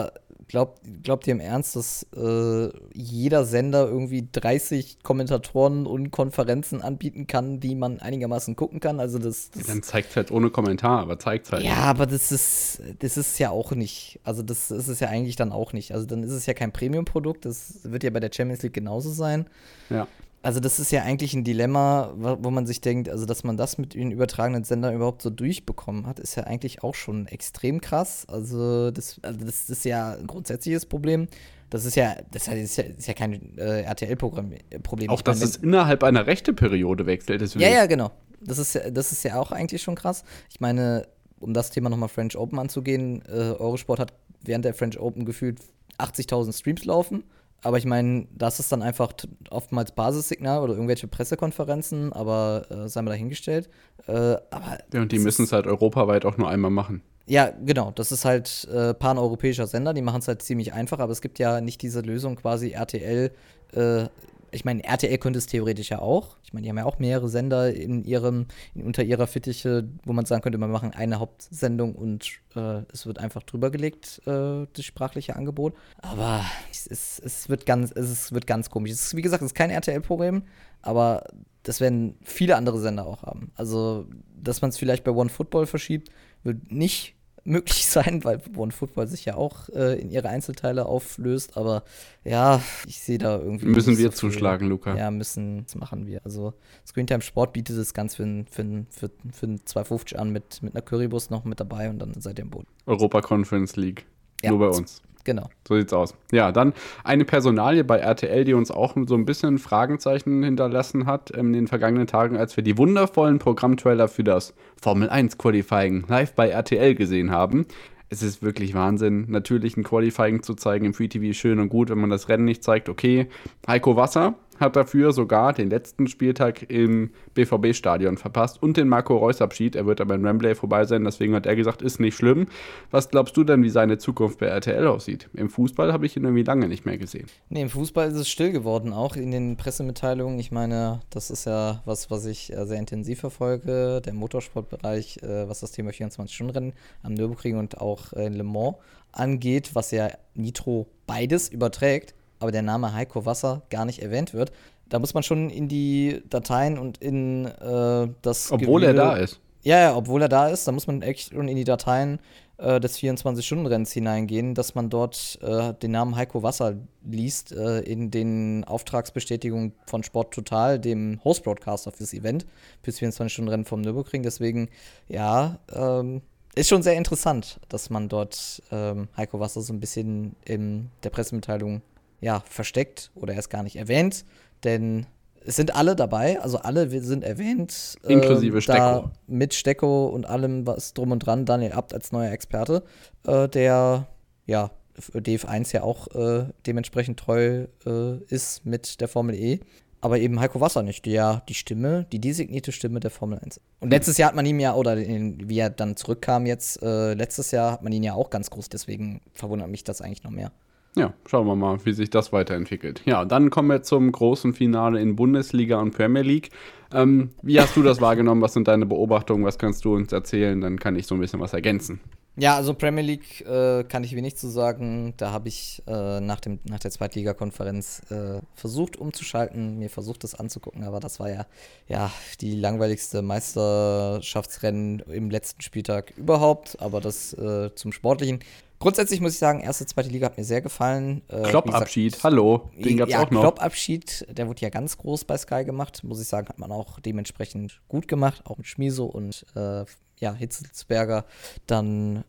glaubt ihr im Ernst, dass jeder Sender irgendwie 30 Kommentatoren und Konferenzen anbieten kann, die man einigermaßen gucken kann? Also das Dann zeigt halt ohne Kommentar, aber zeigt halt. ja, aber das ist ja auch nicht. Also das ist es ja eigentlich dann auch nicht. Also dann ist es ja kein Premium-Produkt. Das wird ja bei der Champions League genauso sein. Ja. Also das ist ja eigentlich ein Dilemma, wo man sich denkt, also dass man das mit den übertragenen Sendern überhaupt so durchbekommen hat, ist ja eigentlich auch schon extrem krass. Also das ist ja ein grundsätzliches Problem. Das ist ja kein RTL-Problem. Auch, dass es innerhalb einer Rechteperiode wechselt. Ja, genau. Das ist ja auch eigentlich schon krass. Ich meine, um das Thema nochmal French Open anzugehen, Eurosport hat während der French Open gefühlt 80.000 Streams laufen. Aber ich meine, das ist dann einfach oftmals Basissignal oder irgendwelche Pressekonferenzen, aber sei mal dahingestellt. Und die müssen es halt europaweit auch nur einmal machen. Ja, genau. Das ist halt pan-europäischer Sender, die machen es halt ziemlich einfach, aber es gibt ja nicht diese Lösung quasi RTL. Ich meine, RTL könnte es theoretisch ja auch. Ich meine, die haben ja auch mehrere Sender unter ihrer Fittiche, wo man sagen könnte, wir machen eine Hauptsendung und es wird einfach drüber gelegt, das sprachliche Angebot. Aber es wird ganz komisch. Wie gesagt, es ist kein RTL-Problem, aber das werden viele andere Sender auch haben. Also, dass man es vielleicht bei OneFootball verschiebt, wird nicht möglich sein, weil OneFootball sich ja auch in ihre Einzelteile auflöst, aber ja, ich sehe da irgendwie. Müssen wir zuschlagen, Luca. Ja, das machen wir. Also Screentime Sport bietet es ganz für 2,50 an mit einer Currywurst noch mit dabei und dann seid ihr im Boot. Europa Conference League. Ja, nur bei uns. Genau. So sieht's aus. Ja, dann eine Personalie bei RTL, die uns auch so ein bisschen Fragezeichen hinterlassen hat in den vergangenen Tagen, als wir die wundervollen Programmtrailer für das Formel 1 Qualifying live bei RTL gesehen haben. Es ist wirklich Wahnsinn, natürlich ein Qualifying zu zeigen im Free TV ist schön und gut, wenn man das Rennen nicht zeigt, okay. Heiko Wasser hat dafür sogar den letzten Spieltag im BVB-Stadion verpasst und den Marco Reus-Abschied. Er wird aber in Wembley vorbei sein, deswegen hat er gesagt, ist nicht schlimm. Was glaubst du denn, wie seine Zukunft bei RTL aussieht? Im Fußball habe ich ihn irgendwie lange nicht mehr gesehen. Nee, im Fußball ist es still geworden, auch in den Pressemitteilungen. Ich meine, das ist ja was ich sehr intensiv verfolge, der Motorsportbereich, was das Thema 24-Stunden-Rennen am Nürburgring und auch in Le Mans angeht, was ja Nitro beides überträgt, aber der Name Heiko Wasser gar nicht erwähnt wird. Da muss man schon in die Dateien und in das Obwohl er da ist. Ja, obwohl er da ist, da muss man echt schon in die Dateien des 24-Stunden-Rennens hineingehen, dass man dort den Namen Heiko Wasser liest in den Auftragsbestätigungen von Sport Total, dem Host-Broadcaster fürs Event, fürs 24-Stunden-Rennen vom Nürburgring. Deswegen, ja, ist schon sehr interessant, dass man dort Heiko Wasser so ein bisschen in der Pressemitteilung versteckt oder erst gar nicht erwähnt, denn es sind alle dabei, also alle sind erwähnt. Inklusive Stecko. Mit Stecko und allem, was drum und dran. Daniel Abt als neuer Experte, der für DF1 ja auch dementsprechend treu ist mit der Formel E. Aber eben Heiko Wasser nicht, der die Stimme, die designierte Stimme der Formel 1. Und letztes Jahr hat man ihn ja, wie er dann zurückkam jetzt, letztes Jahr hat man ihn ja auch ganz groß, deswegen verwundert mich das eigentlich noch mehr. Ja, schauen wir mal, wie sich das weiterentwickelt. Ja, dann kommen wir zum großen Finale in Bundesliga und Premier League. Wie hast du das wahrgenommen? Was sind deine Beobachtungen? Was kannst du uns erzählen? Dann kann ich so ein bisschen was ergänzen. Ja, also Premier League kann ich wenig zu sagen. Da habe ich nach der Zweitligakonferenz versucht umzuschalten, mir versucht das anzugucken, aber das war ja die langweiligste Meisterschaftsrennen im letzten Spieltag überhaupt, aber das zum Sportlichen. Grundsätzlich muss ich sagen, erste, zweite Liga hat mir sehr gefallen. Klopp-Abschied, hallo, den gab's auch noch. Klopp-Abschied, der wurde ja ganz groß bei Sky gemacht, muss ich sagen, hat man auch dementsprechend gut gemacht, auch mit Schmieso und Hitzelsberger dann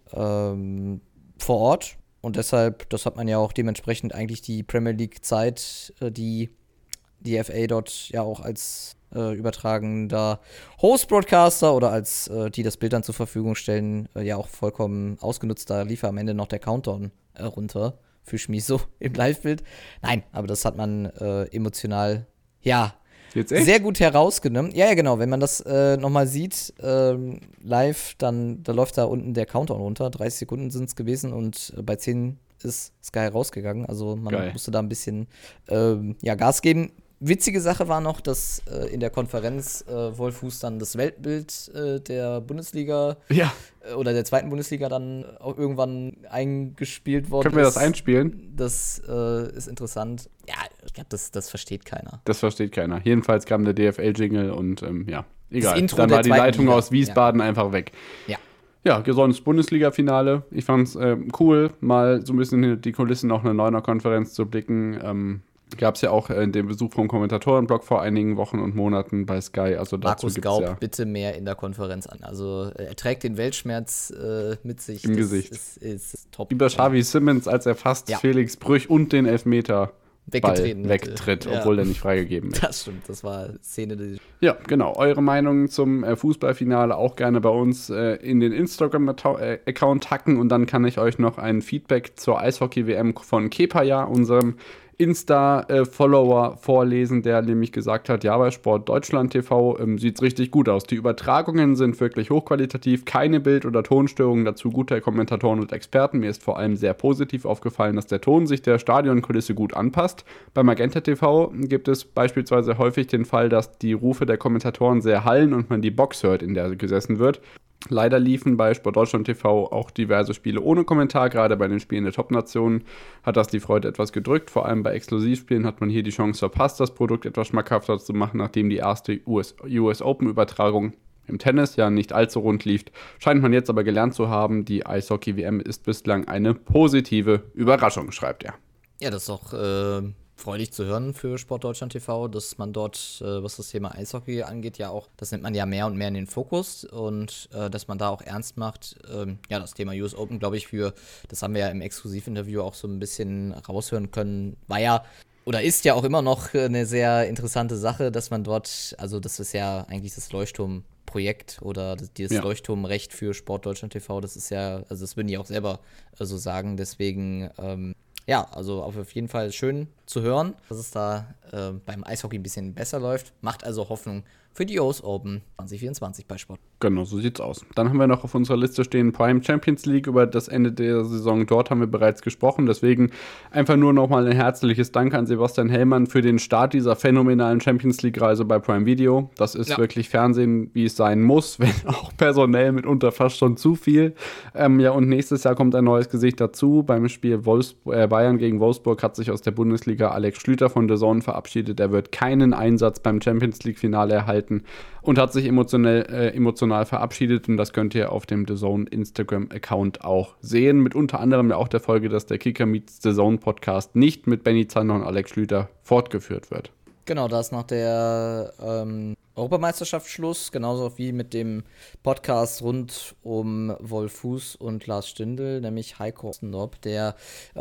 vor Ort. Und deshalb, das hat man ja auch dementsprechend eigentlich die Premier League-Zeit, die FA dort ja auch als übertragender Host-Broadcaster oder als die das Bild dann zur Verfügung stellen, ja auch vollkommen ausgenutzt. Da lief am Ende noch der Countdown runter für Schmieso im Live-Bild. Nein, aber das hat man emotional, sehr gut herausgenommen. Ja, genau, wenn man das nochmal sieht, live, dann da läuft da unten der Countdown runter. 30 Sekunden sind es gewesen und bei 10 ist Sky rausgegangen. Also man musste da ein bisschen Gas geben. Witzige Sache war noch, dass in der Konferenz Wolf-Fuß dann das Weltbild der Bundesliga oder der zweiten Bundesliga dann auch irgendwann eingespielt worden ist. Können wir das einspielen? Das ist interessant. Ja, ich glaube, das versteht keiner. Das versteht keiner. Jedenfalls kam der DFL-Jingle und egal. Dann war die Leitung aus Wiesbaden einfach weg. Ja. Ja, sonst Bundesliga-Finale. Ich fand's cool, mal so ein bisschen hinter die Kulissen noch eine Neuner-Konferenz zu blicken. Gab es ja auch in dem Besuch vom Kommentatorenblog vor einigen Wochen und Monaten bei Sky. Also dazu Markus gibt's Gaub bitte mehr in der Konferenz an. Also er trägt den Weltschmerz mit sich. Im Gesicht. Ist top. Über Xavi Simmons, als er fast Felix Brüch und den Elfmeter wegtritt, obwohl er nicht freigegeben ist. Das stimmt, das war eine Szene, die... Ja, genau. Eure Meinung zum Fußballfinale auch gerne bei uns in den Instagram-Account hacken und dann kann ich euch noch ein Feedback zur Eishockey-WM von Kepaja, unserem Insta-Follower vorlesen, der nämlich gesagt hat, ja, bei Sport Deutschland TV sieht es richtig gut aus. Die Übertragungen sind wirklich hochqualitativ, keine Bild- oder Tonstörungen, dazu gute Kommentatoren und Experten. Mir ist vor allem sehr positiv aufgefallen, dass der Ton sich der Stadionkulisse gut anpasst. Bei Magenta TV gibt es beispielsweise häufig den Fall, dass die Rufe der Kommentatoren sehr hallen und man die Box hört, in der gesessen wird. Leider liefen bei Sport Deutschland TV auch diverse Spiele ohne Kommentar. Gerade bei den Spielen der Top-Nationen hat das die Freude etwas gedrückt. Vor allem bei Exklusivspielen hat man hier die Chance verpasst, das Produkt etwas schmackhafter zu machen, nachdem die erste US Open-Übertragung im Tennis ja nicht allzu rund lief. Scheint man jetzt aber gelernt zu haben, die Eishockey-WM ist bislang eine positive Überraschung, schreibt er. Ja, das ist auch freudig zu hören für Sport Deutschland TV, dass man dort, was das Thema Eishockey angeht, ja auch, das nimmt man ja mehr und mehr in den Fokus und dass man da auch ernst macht. Das Thema US Open, glaube ich, das haben wir ja im Exklusivinterview auch so ein bisschen raushören können, war ja oder ist ja auch immer noch eine sehr interessante Sache, dass man dort, also das ist ja eigentlich das Leuchtturmprojekt oder das Leuchtturmrecht für Sport Deutschland TV, das ist ja, also das würden die auch selber so sagen, deswegen also auf jeden Fall schön zu hören, dass es da beim Eishockey ein bisschen besser läuft. Macht also Hoffnung für die US Open 2024 bei Sport. Genau, so sieht's aus. Dann haben wir noch auf unserer Liste stehen Prime Champions League. Über das Ende der Saison dort haben wir bereits gesprochen. Deswegen einfach nur nochmal ein herzliches Dank an Sebastian Hellmann für den Start dieser phänomenalen Champions League-Reise bei Prime Video. Das ist wirklich Fernsehen, wie es sein muss, wenn auch personell mitunter fast schon zu viel. Und nächstes Jahr kommt ein neues Gesicht dazu. Beim Spiel Bayern gegen Wolfsburg hat sich aus der Bundesliga Alex Schlüter von DAZN verabschiedet. Er wird keinen Einsatz beim Champions League-Finale erhalten und hat sich emotional verabschiedet und das könnt ihr auf dem DAZN Instagram-Account auch sehen. Mit unter anderem ja auch der Folge, dass der Kicker meets DAZN Podcast nicht mit Benny Zander und Alex Schlüter fortgeführt wird. Genau, da ist nach der Europameisterschaft Schluss, genauso wie mit dem Podcast rund um Wolf Fuß und Lars Stindl, nämlich Heiko Ostendorp, der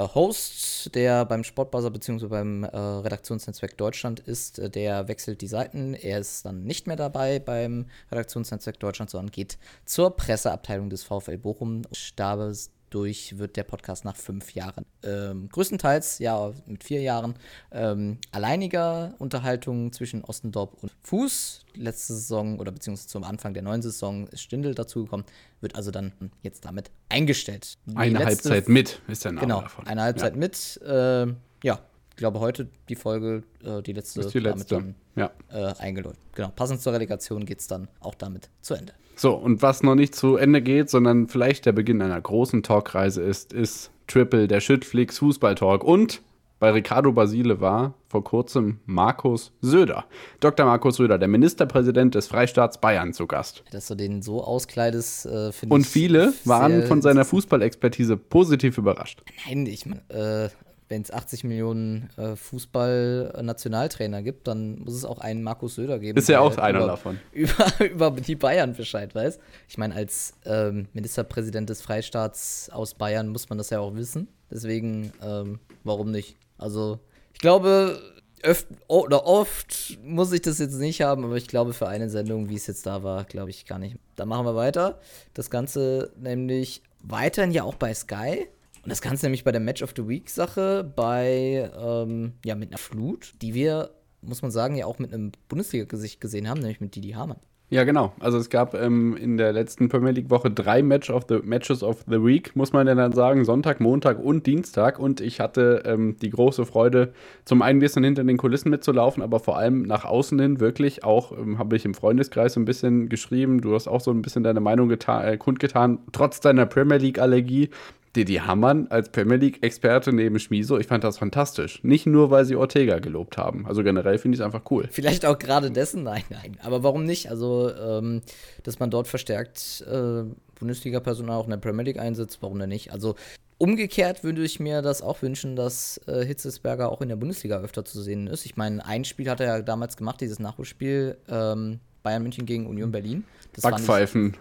Host, der beim Sportbuzzer bzw. beim Redaktionsnetzwerk Deutschland ist, der wechselt die Seiten. Er ist dann nicht mehr dabei beim Redaktionsnetzwerk Deutschland, sondern geht zur Presseabteilung des VfL Bochum. Dadurch wird der Podcast nach 5 Jahren, größtenteils mit 4 Jahren, alleiniger Unterhaltung zwischen Ostendorp und Fuß. Letzte Saison oder beziehungsweise zum Anfang der neuen Saison ist Stindl dazugekommen, wird also dann jetzt damit eingestellt. Eine Halbzeit mit ist der Name davon. Genau, eine Halbzeit mit. Ich glaube heute die Folge, die letzte. Damit dann eingeläutet. Genau, passend zur Relegation geht es dann auch damit zu Ende. So, und was noch nicht zu Ende geht, sondern vielleicht der Beginn einer großen Talkreise ist Triple, der Schüttflix Fußball-Talk. Und bei Ricardo Basile war vor kurzem Markus Söder. Dr. Markus Söder, der Ministerpräsident des Freistaats Bayern, zu Gast. Dass du den so auskleidest, finde ich. Und viele waren von seiner Fußballexpertise positiv überrascht. Nein, ich meine, wenn es 80 Millionen Fußball-Nationaltrainer gibt, dann muss es auch einen Markus Söder geben. Ist ja auch einer davon. Über die Bayern Bescheid weiß. Ich meine, als Ministerpräsident des Freistaats aus Bayern muss man das ja auch wissen. Deswegen, warum nicht? Also, ich glaube, oft muss ich das jetzt nicht haben, aber ich glaube, für eine Sendung, wie es jetzt da war, glaube ich gar nicht. Dann machen wir weiter. Das Ganze nämlich weiterhin ja auch bei Sky. Und das Ganze nämlich bei der Match of the Week-Sache mit einer Flut, die wir, muss man sagen, ja auch mit einem Bundesliga-Gesicht gesehen haben, nämlich mit Didi Hamann. Ja, genau. Also es gab in der letzten Premier League-Woche 3 Matches of the Week, muss man ja dann sagen. Sonntag, Montag und Dienstag. Und ich hatte die große Freude, zum einen ein bisschen hinter den Kulissen mitzulaufen, aber vor allem nach außen hin wirklich auch, habe ich im Freundeskreis so ein bisschen geschrieben. Du hast auch so ein bisschen deine Meinung kundgetan, trotz deiner Premier League-Allergie. Die Hamann als Premier League-Experte neben Schmieso, ich fand das fantastisch. Nicht nur, weil sie Ortega gelobt haben. Also generell finde ich es einfach cool. Vielleicht auch gerade dessen, nein. Aber warum nicht? Also, dass man dort verstärkt Bundesliga-Personal auch in der Premier League einsetzt, warum denn nicht? Also, umgekehrt würde ich mir das auch wünschen, dass Hitzelsberger auch in der Bundesliga öfter zu sehen ist. Ich meine, ein Spiel hat er ja damals gemacht, dieses Nachholspiel, Bayern München gegen Union Berlin. Das Backpfeifen.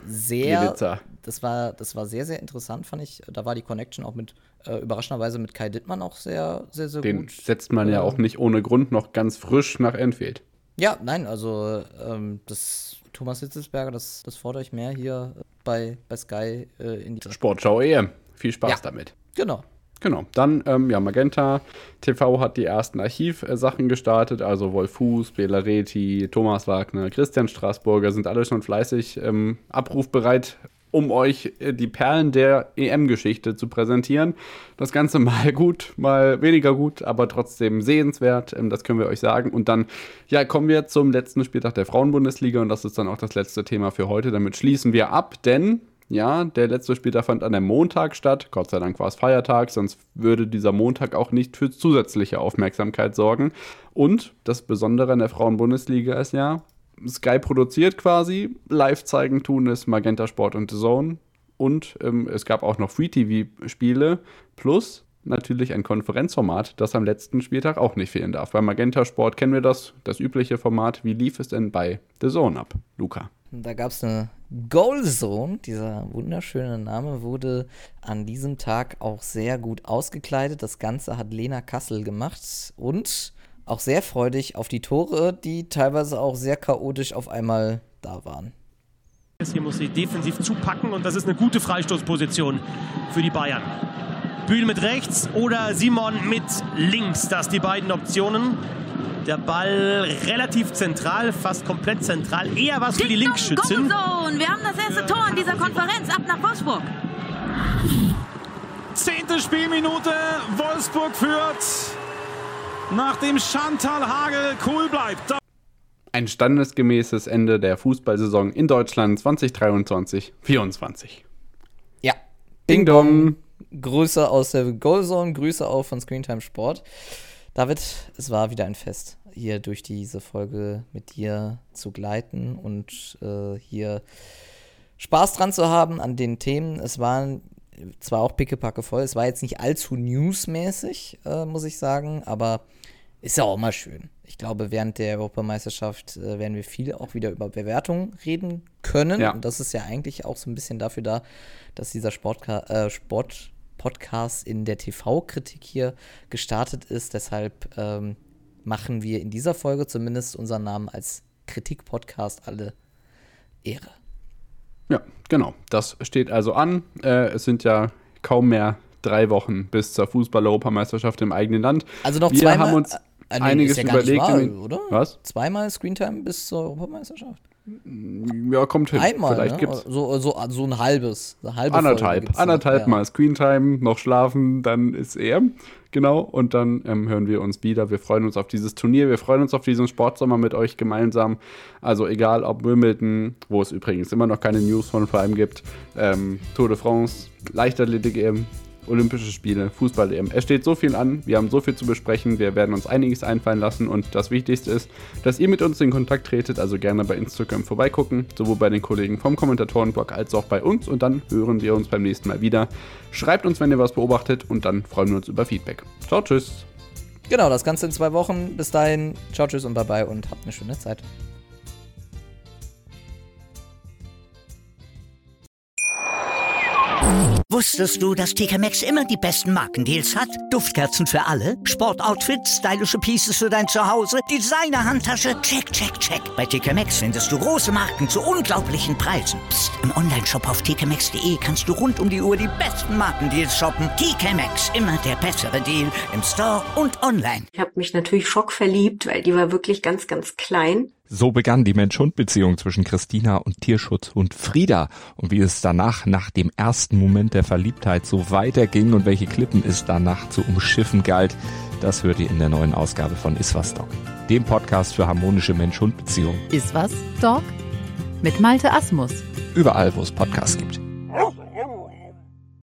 Das war sehr, sehr interessant, fand ich. Da war die Connection auch mit, überraschenderweise mit Kai Dittmann auch sehr, sehr, sehr Den gut. Den setzt man ja auch nicht ohne Grund noch ganz frisch nach Enfield. Ja, nein, also das Thomas Hitzelsberger, das fordere ich mehr hier bei Sky in die Sportschau EM. Viel Spaß damit. Genau. Dann, Magenta TV hat die ersten Archivsachen gestartet, also Wolf Fuß, Bela Reti, Thomas Wagner, Christian Straßburger sind alle schon fleißig abrufbereit, um euch die Perlen der EM-Geschichte zu präsentieren. Das Ganze mal gut, mal weniger gut, aber trotzdem sehenswert, das können wir euch sagen. Und dann, kommen wir zum letzten Spieltag der Frauenbundesliga und das ist dann auch das letzte Thema für heute. Damit schließen wir ab, denn der letzte Spieltag fand an einem Montag statt. Gott sei Dank war es Feiertag, sonst würde dieser Montag auch nicht für zusätzliche Aufmerksamkeit sorgen. Und das Besondere an der Frauenbundesliga ist Sky produziert quasi, live zeigen tun es Magenta Sport und DAZN. Und es gab auch noch Free-TV-Spiele plus natürlich ein Konferenzformat, das am letzten Spieltag auch nicht fehlen darf. Bei Magenta Sport kennen wir das übliche Format. Wie lief es denn bei DAZN ab, Luca? Da gab es eine Goalzone, dieser wunderschöne Name, wurde an diesem Tag auch sehr gut ausgekleidet. Das Ganze hat Lena Kassel gemacht und auch sehr freudig auf die Tore, die teilweise auch sehr chaotisch auf einmal da waren. Hier muss sie defensiv zupacken und das ist eine gute Freistoßposition für die Bayern. Bühl mit rechts oder Simon mit links, das die beiden Optionen. Der Ball relativ zentral, fast komplett zentral. Eher was für die Linksschützen. Wir haben das erste Tor in dieser Konferenz. Ab nach Wolfsburg. 10. Spielminute. Wolfsburg führt. Nachdem Chantal Hagel cool bleibt. Ein standesgemäßes Ende der Fußballsaison in Deutschland 2023-24. Ja. Ding Dong. Grüße aus der Goalzone, Grüße auch von Screentime Sport. David, es war wieder ein Fest, hier durch diese Folge mit dir zu gleiten und hier Spaß dran zu haben an den Themen. Es waren zwar auch pickepacke voll, es war jetzt nicht allzu newsmäßig, muss ich sagen, aber ist ja auch mal schön. Ich glaube, während der Europameisterschaft werden wir viel auch wieder über Bewertungen reden können. Ja. Und das ist ja eigentlich auch so ein bisschen dafür da, dass dieser Sportpodcast in der TV-Kritik hier gestartet ist. Deshalb machen wir in dieser Folge zumindest unseren Namen als Kritik-Podcast alle Ehre. Ja, genau. Das steht also an. Es sind ja kaum mehr 3 Wochen bis zur Fußball-Europameisterschaft im eigenen Land. Also noch wir zweimal. Haben uns einiges ist ja überlegt. Wahr, oder? Was? Zweimal Screentime bis zur Europameisterschaft? Ja, kommt hin. Einmal, vielleicht ne? gibt's so ein halbes. Eine halbe Anderthalb Mal Screentime, noch schlafen, dann ist EM. Genau, und dann hören wir uns wieder. Wir freuen uns auf dieses Turnier, wir freuen uns auf diesen Sportsommer mit euch gemeinsam. Also egal ob Wimbledon, wo es übrigens immer noch keine News von vor allem gibt, Tour de France, Leichtathletik-EM, Olympische Spiele, Fußball-EM. Es steht so viel an, wir haben so viel zu besprechen, wir werden uns einiges einfallen lassen und das Wichtigste ist, dass ihr mit uns in Kontakt tretet, also gerne bei Instagram vorbeigucken, sowohl bei den Kollegen vom Kommentatorenblog als auch bei uns und dann hören wir uns beim nächsten Mal wieder. Schreibt uns, wenn ihr was beobachtet und dann freuen wir uns über Feedback. Ciao, tschüss. Genau, das Ganze in 2 Wochen. Bis dahin, ciao, tschüss und bye-bye und habt eine schöne Zeit. Wusstest du, dass TK Maxx immer die besten Markendeals hat? Duftkerzen für alle, Sportoutfits, stylische Pieces für dein Zuhause, Designer-Handtasche, check, check, check. Bei TK Maxx findest du große Marken zu unglaublichen Preisen. Psst. Im Onlineshop auf tkmaxx.de kannst du rund um die Uhr die besten Markendeals shoppen. TK Maxx, immer der bessere Deal im Store und online. Ich habe mich natürlich schockverliebt, weil die war wirklich ganz, ganz klein. So begann die Mensch-Hund-Beziehung zwischen Christina und Tierschutzhund Frieda. Und wie es danach, nach dem ersten Moment der Verliebtheit, so weiterging und welche Klippen es danach zu umschiffen galt, das hört ihr in der neuen Ausgabe von Iswas Dog, dem Podcast für harmonische Mensch-Hund-Beziehungen. Iswas Dog? Mit Malte Asmus. Überall, wo es Podcasts gibt.